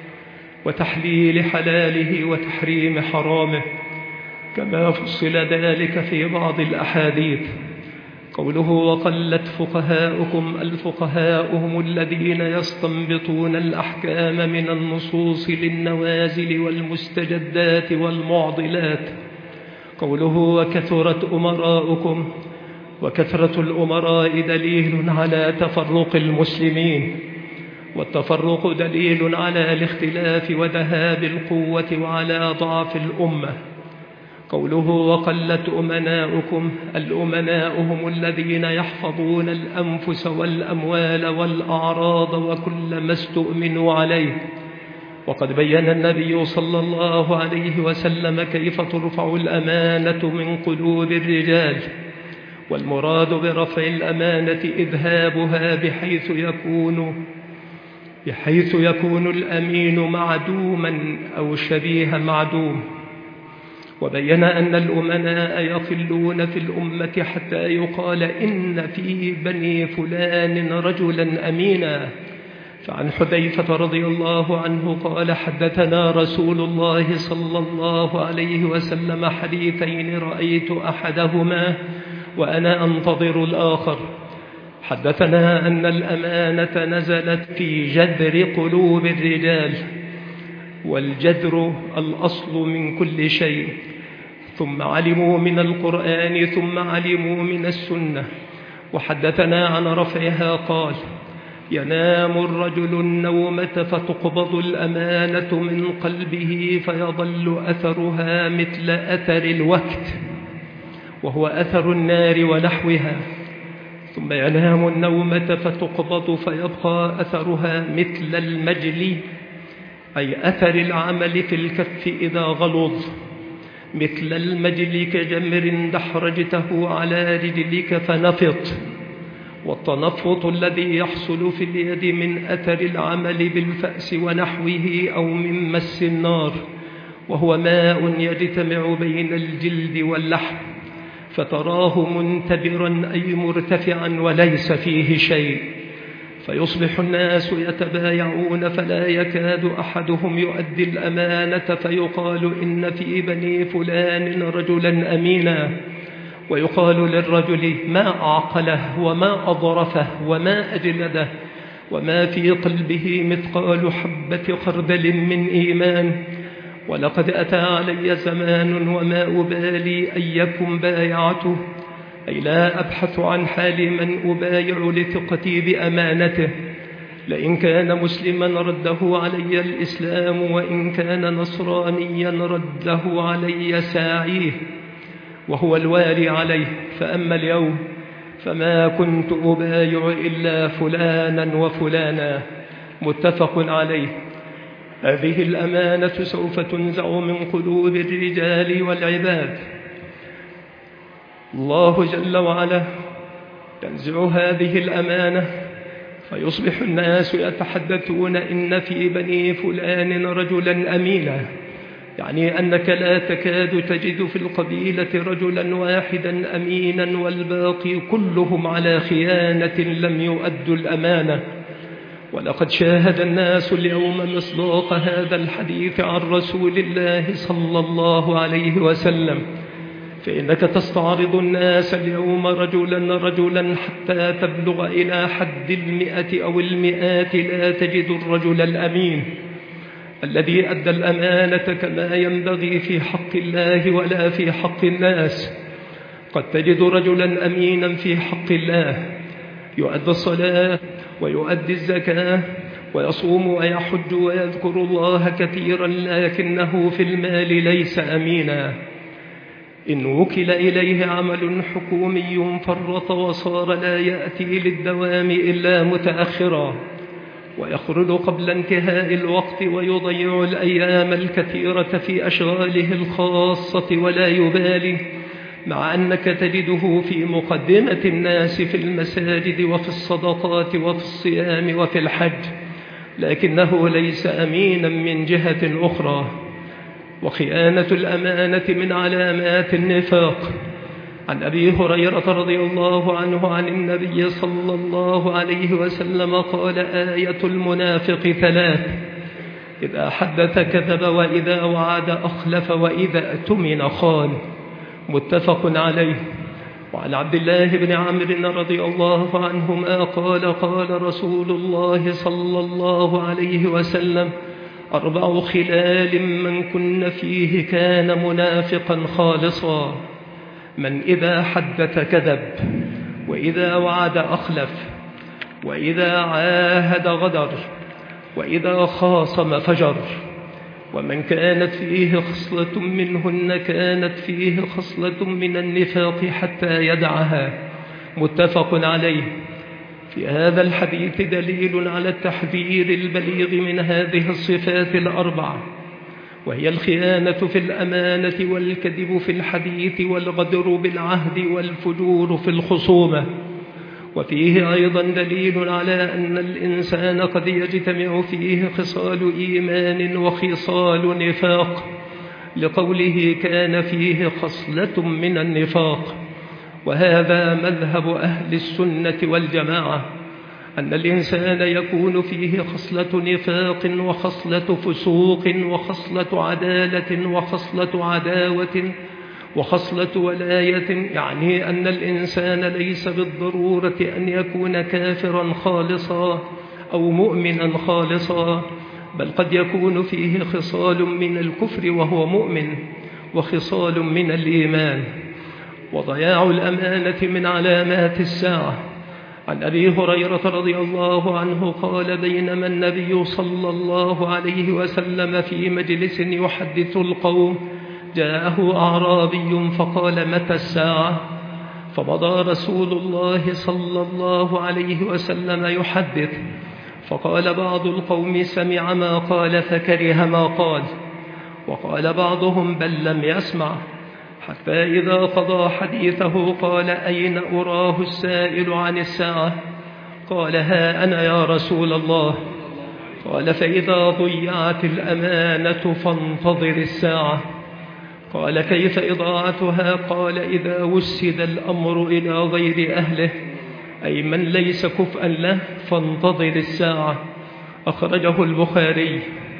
Speaker 1: وتحليل حلاله وتحريم حرامه، كما فصل ذلك في بعض الأحاديث. قوله وقلت فقهاؤكم، الفقهاء هم الذين يستنبطون الأحكام من النصوص للنوازل والمستجدات والمعضلات. قوله وكثرت أمراؤكم، وكثرة الأمراء دليل على تفرق المسلمين، والتفرق دليل على الاختلاف وذهاب القوة وعلى ضعف الأمة. قوله وقلت أمناؤكم، الأمناء هم الذين يحفظون الأنفس والأموال والأعراض وكل ما استؤمنوا عليه. وقد بين النبي صلى الله عليه وسلم كيف ترفع الأمانة من قلوب الرجال، والمراد برفع الأمانة إذهابها بحيث يكون بحيث يكون الأمين معدوما أو شبيه معدوم. وبين أن الأمناء يقلون في الأمة حتى يقال إن في بني فلان رجلا أمينا. فعن حذيفة رضي الله عنه قال حدثنا رسول الله صلى الله عليه وسلم حديثين رأيت أحدهما وأنا أنتظر الآخر. حدثنا أن الأمانة نزلت في جذر قلوب الرجال، والجذر الأصل من كل شيء، ثم علموا من القرآن ثم علموا من السنة. وحدثنا عن رفعها قال ينام الرجل النومة فتقبض الأمانة من قلبه فيظل أثرها مثل أثر الوقت، وهو أثر النار ونحوها، ثم ينام النومة فتقبض فيبقى أثرها مثل المجلي، أي أثر العمل في الكف إذا غلظ، مثل المجلي كجمر دحرجته على رجلك فنفط. والتنفط الذي يحصل في اليد من أثر العمل بالفأس ونحوه أو من مس النار، وهو ماء يجتمع بين الجلد واللحم فتراه منتبرا أي مرتفعا وليس فيه شيء، فيصبح الناس يتبايعون فلا يكاد أحدهم يؤدي الأمانة فيقال إن في بني فلان رجلا أمينا، ويقال للرجل ما أعقله وما أضرفه وما أجلده وما في قلبه مثقال حبة خردل من إيمان. ولقد أتى علي زمان وما أبالي أيكم بايعته، أي لا أبحث عن حال من أبايع لثقتي بأمانته، لئن كان مسلما رده علي الإسلام، وإن كان نصرانيا رده علي ساعيه وهو الوالي عليه. فأما اليوم فما كنت أبايع إلا فلانا وفلانا، متفق عليه. هذه الأمانة سوف تنزع من قلوب الرجال والعباد. الله جل وعلا ينزع هذه الأمانة فيصبح الناس يتحدثون إن في بني فلان رجلا أمينا، يعني أنك لا تكاد تجد في القبيلة رجلا واحدا أمينا والباقي كلهم على خيانة لم يؤدوا الأمانة. ولقد شاهد الناس اليوم مصداق هذا الحديث عن رسول الله صلى الله عليه وسلم، فإنك تستعرض الناس اليوم رجلا رجلا حتى تبلغ إلى حد المئة أو المئات لا تجد الرجل الأمين الذي أدى الأمانة كما ينبغي في حق الله ولا في حق الناس. قد تجد رجلا أمينا في حق الله يؤدي الصلاة ويؤدي الزكاة ويصوم ويحج ويذكر الله كثيرا، لكنه في المال ليس أمينا. إن وكل إليه عمل حكومي فرط وصار لا يأتي للدوام إلا متأخرا، ويخرج قبل انتهاء الوقت ويضيع الأيام الكثيرة في أشغاله الخاصة ولا يبالي، مع أنك تجده في مقدمة الناس في المساجد وفي الصدقات وفي الصيام وفي الحج، لكنه ليس أمينا من جهة أخرى. وخيانة الأمانة من علامات النفاق. عن أبي هريرة رضي الله عنه عن النبي صلى الله عليه وسلم قال: آية المنافق ثلاث: إذا حدث كذب، وإذا وعد أخلف، وإذا اؤتمن خان. متفق عليه. وعن عبد الله بن عمرو رضي الله عنهما قال: قال رسول الله صلى الله عليه وسلم: أربع خلال من كن فيه كان منافقا خالصا: من إذا حدث كذب، وإذا وعد أخلف، وإذا عاهد غدر، وإذا خاصم فجر. ومن كانت فيه خصلة منهن كانت فيه خصلة من النفاق حتى يدعها. متفق عليه. في هذا الحديث دليل على التحذير البليغ من هذه الصفات الأربع، وهي الخيانة في الأمانة، والكذب في الحديث، والغدر بالعهد، والفجور في الخصومة. وفيه أيضا دليل على أن الإنسان قد يجتمع فيه خصال إيمان وخصال نفاق، لقوله: كان فيه خصلة من النفاق. وهذا مذهب أهل السنة والجماعة، أن الإنسان يكون فيه خصلة نفاق، وخصلة فسوق، وخصلة عدالة، وخصلة عداوة، وخصلة ولاية. يعني أن الإنسان ليس بالضرورة أن يكون كافرا خالصا أو مؤمنا خالصا، بل قد يكون فيه خصال من الكفر وهو مؤمن، وخصال من الإيمان. وضياع الأمانة من علامات الساعة. عن أبي هريرة رضي الله عنه قال: بينما النبي صلى الله عليه وسلم في مجلس يحدث القوم، جاءه أعرابي فقال: متى الساعة؟ فمضى رسول الله صلى الله عليه وسلم يحدث، فقال بعض القوم: سمع ما قال فكره ما قال. وقال بعضهم: بل لم يسمع. حتى إذا قضى حديثه قال: أين أراه السائل عن الساعة؟ قال: ها أنا يا رسول الله. قال: فإذا ضيعت الأمانة فانتظر الساعة. قال: كيف إضاعتها؟ قال: إذا وسد الأمر إلى غير أهله، أي من ليس كفءا له، فانتظر الساعة. أخرجه البخاري.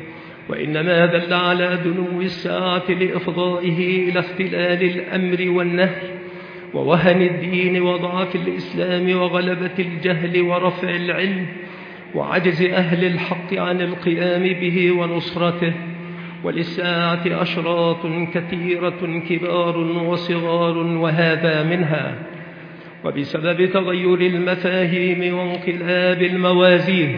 Speaker 1: وإنما دل على دنو الساعة لإفضائه إلى اختلال الأمر والنهي، ووهن الدين، وضعف الإسلام، وغلبة الجهل، ورفع العلم، وعجز أهل الحق عن القيام به ونصرته. وللساعة أشراط كثيرة كبار وصغار، وهذا منها. وبسبب تغير المفاهيم وانقلاب الموازين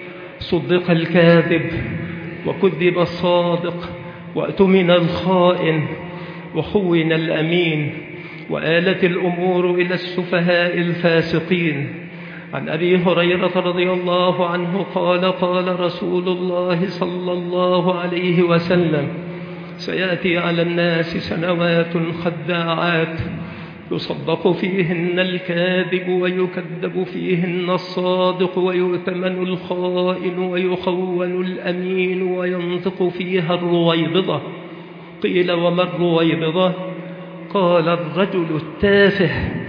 Speaker 1: صدق الكاذب، وكذب الصادق، وأتمن الخائن، وخون الأمين، وآلت الأمور إلى السفهاء الفاسقين. عن أبي هريرة رضي الله عنه قال: قال رسول الله صلى الله عليه وسلم: سيأتي على الناس سنوات خداعات، يصدق فيهن الكاذب، ويكذب فيهن الصادق، ويؤتمن الخائن، ويخون الأمين، وينطق فيها الرويبضة. قيل: وما الرويبضة؟ قال: الرجل التافه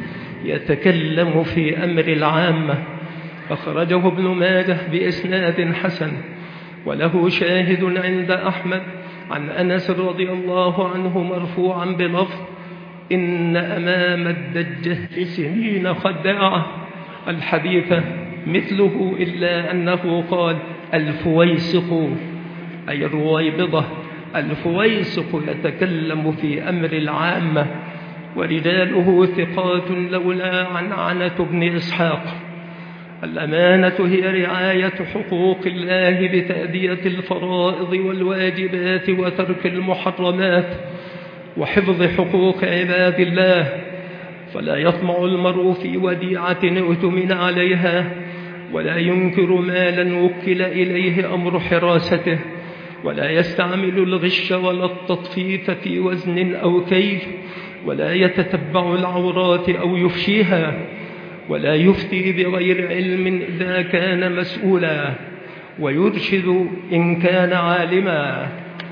Speaker 1: يتكلم في أمر العامة. أخرجه ابن ماجه بإسناد حسن، وله شاهد عند أحمد عن أنس رضي الله عنه مرفوعا بلفظ: إن أمام الدجال سنين خداعة. الحديث مثله، إلا أنه قال: الفويسق، أي الرويبضة. الفويسق يتكلم في أمر العامة، ورجاله ثقات لولا عنعنة بن إسحاق. الأمانة هي رعاية حقوق الله بتأدية الفرائض والواجبات وترك المحرمات، وحفظ حقوق عباد الله. فلا يطمع المرء في وديعة اؤتمن عليها، ولا ينكر مالا وكل إليه أمر حراسته، ولا يستعمل الغش ولا التطفيف في وزن أو كيل، ولا يتتبع العورات أو يفشيها، ولا يفتي بغير علم إذا كان مسؤولا، ويرشد إن كان عالما،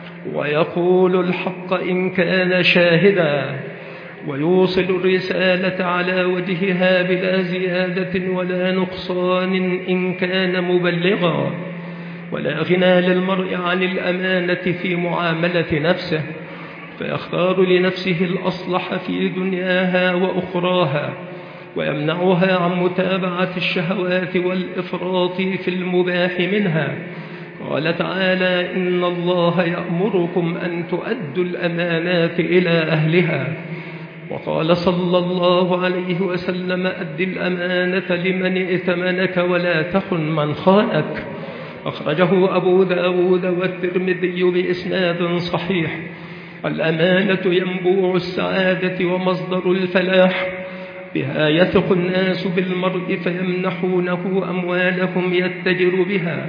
Speaker 1: ويقول الحق إن كان شاهدا، ويوصل الرسالة على وجهها بلا زيادة ولا نقصان إن كان مبلغا. ولا غنى للمرء عن الأمانة في معاملة نفسه، فيختار لنفسه الأصلح في دنياها وأخراها، ويمنعها عن متابعة الشهوات والإفراط في المباح منها. قال تعالى: إن الله يأمركم أن تؤدوا الأمانات إلى أهلها. وقال صلى الله عليه وسلم: أد الأمانة لمن ائتمنك ولا تخن من خانك. أخرجه أبو داود والترمذي بإسناد صحيح. الأمانة ينبوع السعادة ومصدر الفلاح، بها يثق الناس بالمرء فيمنحونه أموالهم يتجر بها،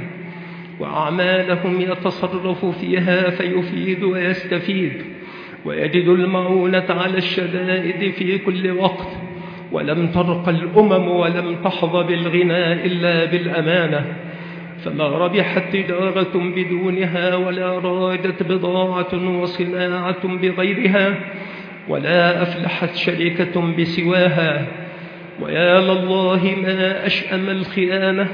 Speaker 1: وأعمالهم يتصرف فيها فيفيد ويستفيد، ويجد المعونة على الشدائد في كل وقت. ولم ترق الأمم ولم تحظى بالغنى إلا بالأمانة، فما ربحت تجارة بدونها، ولا راجت بضاعة وصناعة بغيرها، ولا أفلحت شركة بسواها. ويا لله ما أشأم الخيانة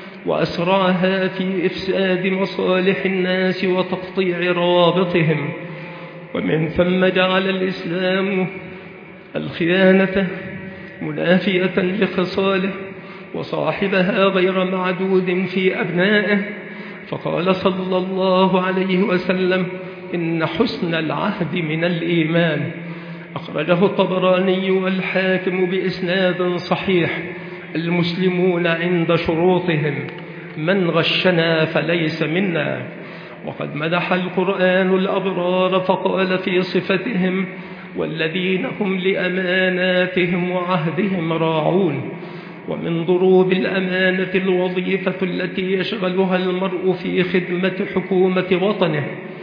Speaker 1: وأسرعها في إفساد مصالح الناس وتقطيع روابطهم. ومن ثم جعل الإسلام الخيانة منافية لخصاله، وصاحبها غير معدود في أبنائه، فقال صلى الله عليه وسلم: إن حسن العهد من الإيمان. أخرجه الطبراني والحاكم بإسناد صحيح. المسلمون عند شروطهم، من غشنا فليس منا. وقد مدح القرآن الأبرار فقال في صفتهم: والذين هم لأماناتهم وعهدهم راعون. ومن ضروب الأمانة الوظيفة التي يشغلها المرء في خدمة حكومة وطنه،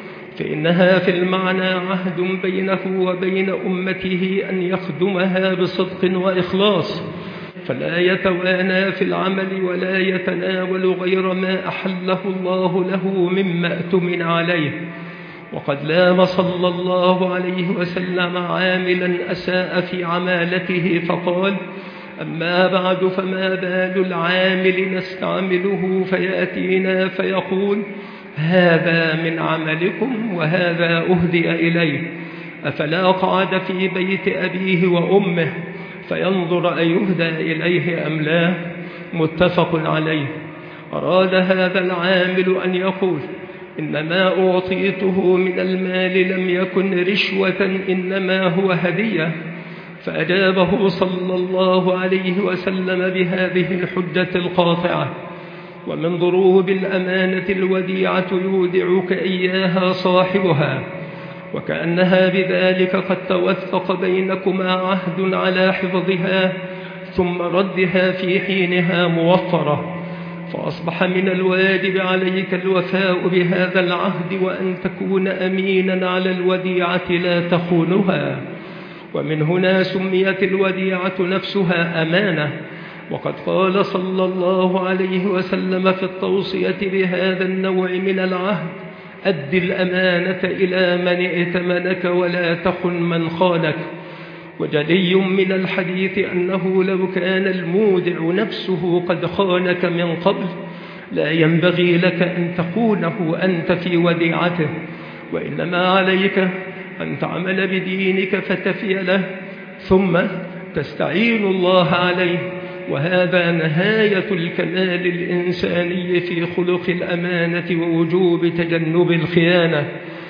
Speaker 1: فإنها في المعنى عهد بينه وبين أمته أن يخدمها بصدق وإخلاص، فلا يتوانى في العمل ولا يتناول غير ما أحله الله له مما أتمن عليه. وقد لام صلى الله عليه وسلم عاملا أساء في عمالته فقال: أما بعد فما بال العامل نستعمله فيأتينا فيقول: هذا من عملكم وهذا أهدي إليه، أفلا قعد في بيت أبيه وأمه فينظر أيهدى إليه أم لا؟ متفق عليه. أراد هذا العامل أن يقول: إنما أعطيته من المال لم يكن رشوة، إنما هو هدية. فأجابه صلى الله عليه وسلم بهذه الحجة القاطعة: ومن ضروب الأمانة الوديعة يودعك إياها صاحبها، وكأنها بذلك قد توثق بينكما عهد على حفظها ثم ردها في حينها موفرة، فأصبح من الواجب عليك الوفاء بهذا العهد، وأن تكون أمينا على الوديعة لا تخونها. ومن هنا سميت الوديعة نفسها أمانة. وقد قال صلى الله عليه وسلم في التوصية بهذا النوع من العهد: أد الأمانة إلى من ائتمنك ولا تخن من خانك. وجلي من الحديث أنه لو كان المودع نفسه قد خانك من قبل لا ينبغي لك أن تخونه أنت في وديعته، وإنما عليك أن تعمل بدينك فتفي له، ثم تستعين الله عليه. وهذا نهاية الكمال الإنساني في خلق الأمانة ووجوب تجنب الخيانة.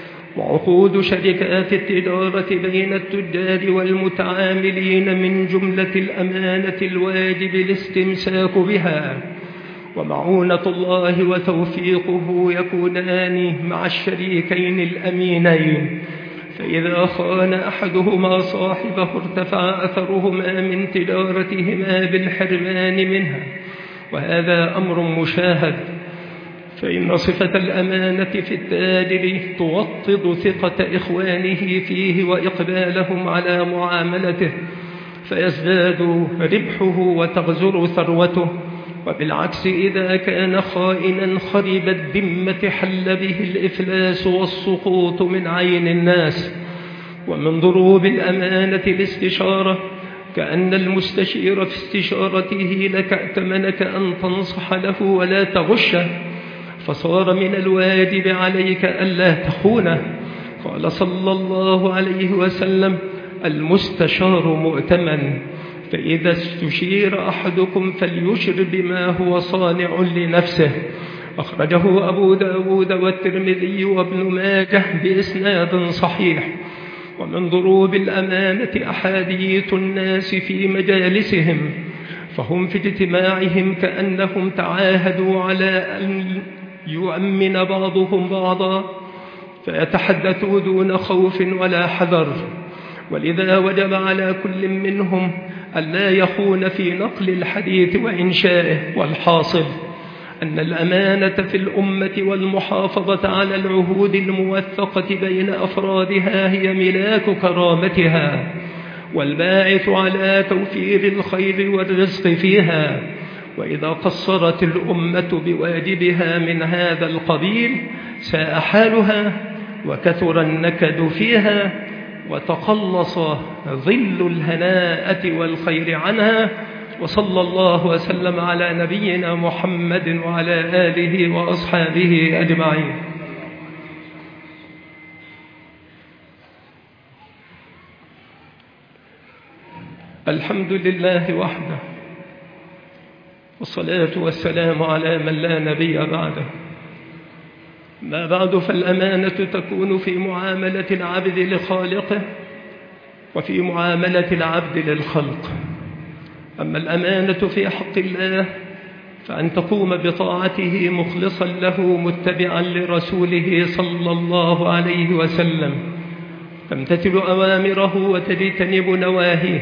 Speaker 1: وعقود شركات التجارة بين التجار والمتعاملين من جملة الأمانة الواجب الاستمساك بها، ومعونة الله وتوفيقه يكونان مع الشريكين الأمينين. فإذا خان أحدهما صاحبه ارتفع أثرهما من تجارتهما بالحرمان منها، وهذا أمر مشاهد. فإن صفة الأمانة في التاجر توطد ثقة إخوانه فيه وإقبالهم على معاملته، فيزداد ربحه وتغزر ثروته. وبالعكس إذا كان خائنا خرب الذمة حل به الإفلاس والسقوط من عين الناس. ومن ضروب الأمانة الاستشارة، كأن المستشير في استشارته لك ائتمنك أن تنصح له ولا تغشه، فصار من الواجب عليك ألا تخونه. قال صلى الله عليه وسلم: المستشار مؤتمن، فإذا استشير أحدكم فليشر بما هو صانع لنفسه. أخرجه أبو داود والترمذي وابن ماجه بإسناد صحيح. ومن ضروب الأمانة أحاديث الناس في مجالسهم، فهم في اجتماعهم كأنهم تعاهدوا على أن يؤمن بعضهم بعضا، فيتحدثوا دون خوف ولا حذر. ولذا وجب على كل منهم ألا يخون في نقل الحديث وإنشائه. والحاصل أن الأمانة في الأمة والمحافظة على العهود الموثقة بين أفرادها هي ملاك كرامتها، والباعث على توفير الخير والرزق فيها. وإذا قصرت الأمة بواجبها من هذا القبيل ساء حالها وكثر النكد فيها، وتقلص ظل الهناءة والخير عنها. وصلى الله وسلم على نبينا محمد وعلى آله وأصحابه أجمعين. الحمد لله وحده، والصلاة والسلام على من لا نبي بعده. ما بعد، فالأمانة تكون في معاملة العبد لخالقه وفي معاملة العبد للخلق. أما الأمانة في حق الله فأن تقوم بطاعته مخلصا له متبعا لرسوله صلى الله عليه وسلم، تمتثل أوامره وتجتنب نواهيه،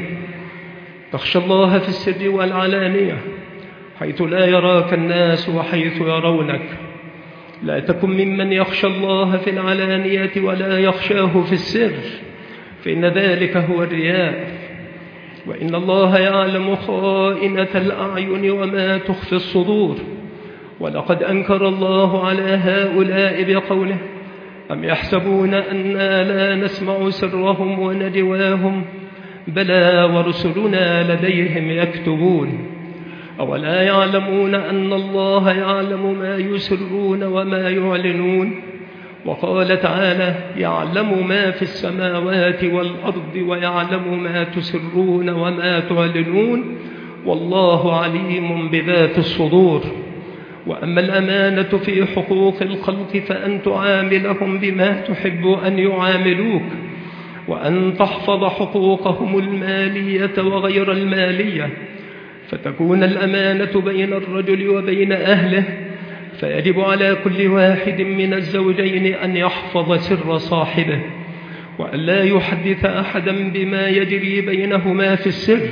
Speaker 1: تخشى الله في السر والعلانية حيث لا يراك الناس وحيث يرونك. لا تكن ممن يخشى الله في العلانية ولا يخشاه في السر، فإن ذلك هو الرياء. وإن الله يعلم خائنة الأعين وما تخفي الصدور. ولقد أنكر الله على هؤلاء بقوله: أم يحسبون أنا لا نسمع سرهم ونجواهم بلى ورسلنا لديهم يكتبون. أولا يعلمون أن الله يعلم ما يسرون وما يعلنون. وقال تعالى: يعلم ما في السماوات والأرض ويعلم ما تسرون وما تعلنون والله عليم بذات الصدور. وأما الأمانة في حقوق الخلق فأن تعاملهم بما تحب أن يعاملوك، وأن تحفظ حقوقهم المالية وغير المالية، فتكون الأمانة بين الرجل وبين أهله. فيجب على كل واحد من الزوجين أن يحفظ سر صاحبه، وأن لا يحدث أحدا بما يجري بينهما في السر.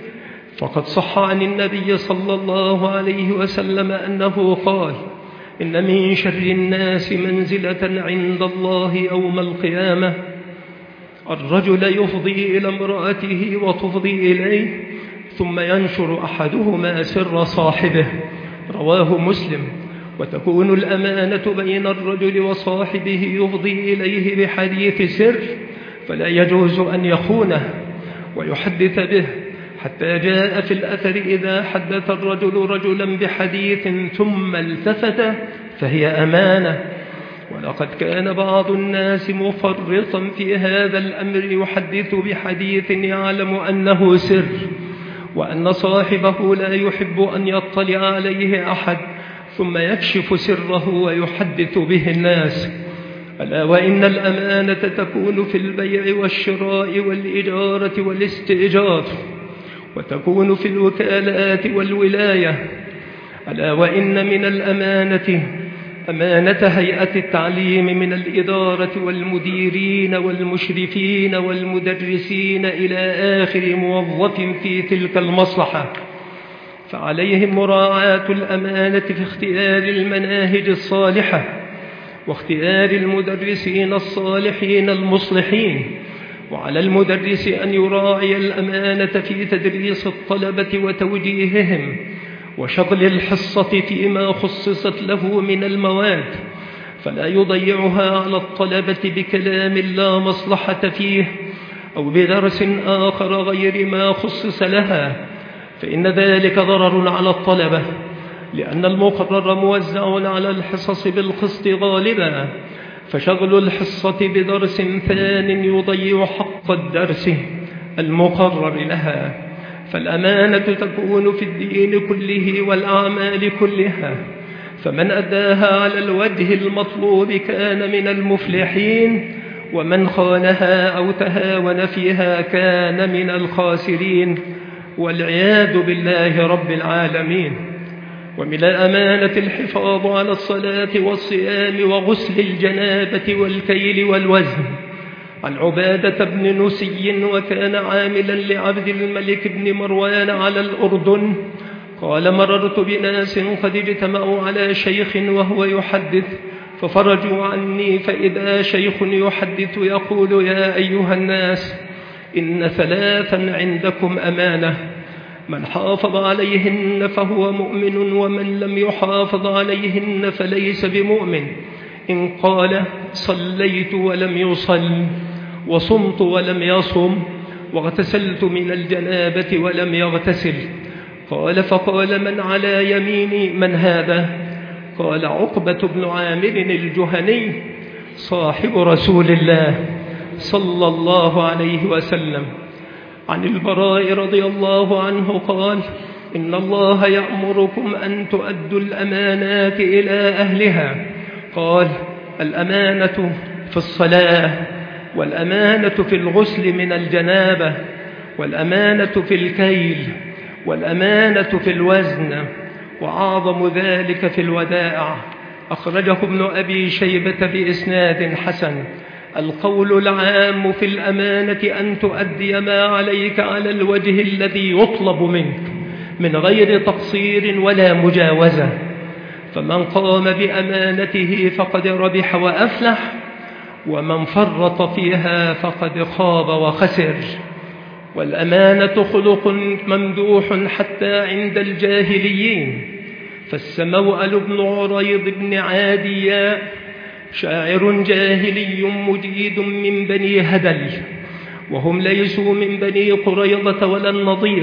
Speaker 1: فقد صح عن النبي صلى الله عليه وسلم أنه قال: إن من شر الناس منزلة عند الله يوم القيامة الرجل يفضي إلى امرأته وتفضي إليه، ثم ينشر أحدهما سر صاحبه. رواه مسلم. وتكون الأمانة بين الرجل وصاحبه يفضي إليه بحديث سر، فلا يجوز أن يخونه ويحدث به، حتى جاء في الأثر: إذا حدث الرجل رجلا بحديث ثم التفت فهي أمانة. ولقد كان بعض الناس مفرطا في هذا الأمر، يحدث بحديث يعلم أنه سر، وأن صاحبه لا يحب أن يطلع عليه أحد، ثم يكشف سره ويحدث به الناس. ألا وإن الأمانة تكون في البيع والشراء والإجارة والاستئجار، وتكون في الوكالات والولاية. ألا وإن من الأمانة أمانة هيئة التعليم من الإدارة والمديرين والمشرفين والمدرسين إلى آخر موظف في تلك المصلحة. فعليهم مراعاة الأمانة في اختيار المناهج الصالحة واختيار المدرسين الصالحين المصلحين، وعلى المدرس أن يراعي الأمانة في تدريس الطلبة وتوجيههم وشغل الحصة فيما خصصت له من المواد، فلا يضيعها على الطلبة بكلام لا مصلحة فيه أو بدرس آخر غير ما خصص لها، فإن ذلك ضرر على الطلبة، لأن المقرر موزع على الحصص بالقسط غالبا، فشغل الحصة بدرس ثان يضيع حق الدرس المقرر لها. فالأمانة تكون في الدين كله والأعمال كلها، فمن أداها على الوجه المطلوب كان من المفلحين، ومن خانها أو تهاون فيها كان من الخاسرين، والعياذ بالله رب العالمين. ومن الأمانة الحفاظ على الصلاة والصيام وغسل الجنابة والكيل والوزن. عن عبادة بن نسي وكان عاملا لعبد الملك بن مروان على الأردن قال: مررت بناس قد اجتمعوا على شيخ وهو يحدث ففرجوا عني، فإذا شيخ يحدث يقول: يا أيها الناس، إن ثلاثا عندكم أمانة، من حافظ عليهن فهو مؤمن، ومن لم يحافظ عليهن فليس بمؤمن. إن قال: صليت ولم يصل، وصمت ولم يصم، واغتسلت من الجنابة ولم يغتسل. قال: فقال: من على يميني؟ من هذا؟ قال: عقبة بن عامر الجهني صاحب رسول الله صلى الله عليه وسلم. عن البراء رضي الله عنه قال: إن الله يأمركم أن تؤدوا الأمانات إلى أهلها. قال: الأمانة في الصلاة، والأمانة في الغسل من الجنابة، والأمانة في الكيل، والأمانة في الوزن، وأعظم ذلك في الودائع. أخرجه ابن أبي شيبة بإسناد حسن. القول العام في الأمانة أن تؤدي ما عليك على الوجه الذي يطلب منك من غير تقصير ولا مجاوزة، فمن قام بأمانته فقد ربح وأفلح، ومن فرط فيها فقد خاب وخسر. والأمانة خلق ممدوح حتى عند الجاهليين، فالسموأل بن عريض بن عادياء شاعر جاهلي مجيد من بني هدل، وهم ليسوا من بني قريظة ولا النضير.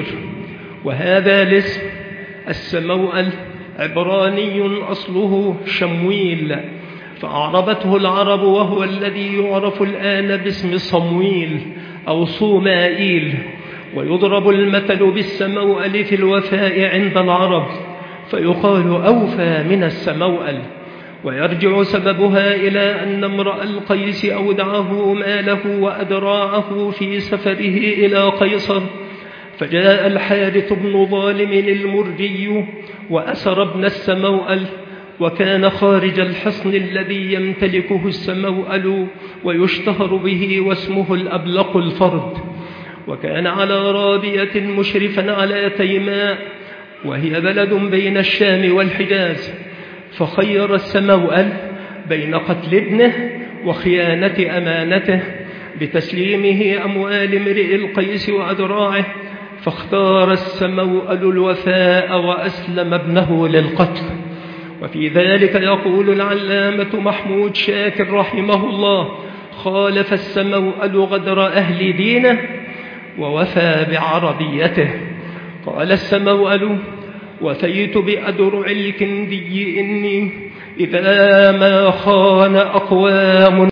Speaker 1: وهذا الاسم السموأل عبراني أصله شمويل، فأعربته العرب، وهو الذي يعرف الآن باسم صمويل أو صومائيل. ويضرب المثل بالسموأل في الوفاء عند العرب، فيقال أوفى من السموأل. ويرجع سببها إلى أن امرأ القيس أودعه ماله وأدراعه في سفره إلى قيصر، فجاء الحارث بن ظالم المرجي وأسر ابن السموأل، وكان خارج الحصن الذي يمتلكه السموأل ويشتهر به، واسمه الأبلق الفرد. وكان على رابية مشرفا على تيماء، وهي بلد بين الشام والحجاز، فخير السموأل بين قتل ابنه وخيانة أمانته بتسليمه أموال امرئ القيس وأدراعه، فاختار السموأل الوفاء وأسلم ابنه للقتل. وفي ذلك يقول العلامة محمود شاكر رحمه الله: خالف السموأل غدر أهل دينه ووفى بعربيته. قال السموأل: وفيت بأدرع الكندي إني إذا ما خان أقوام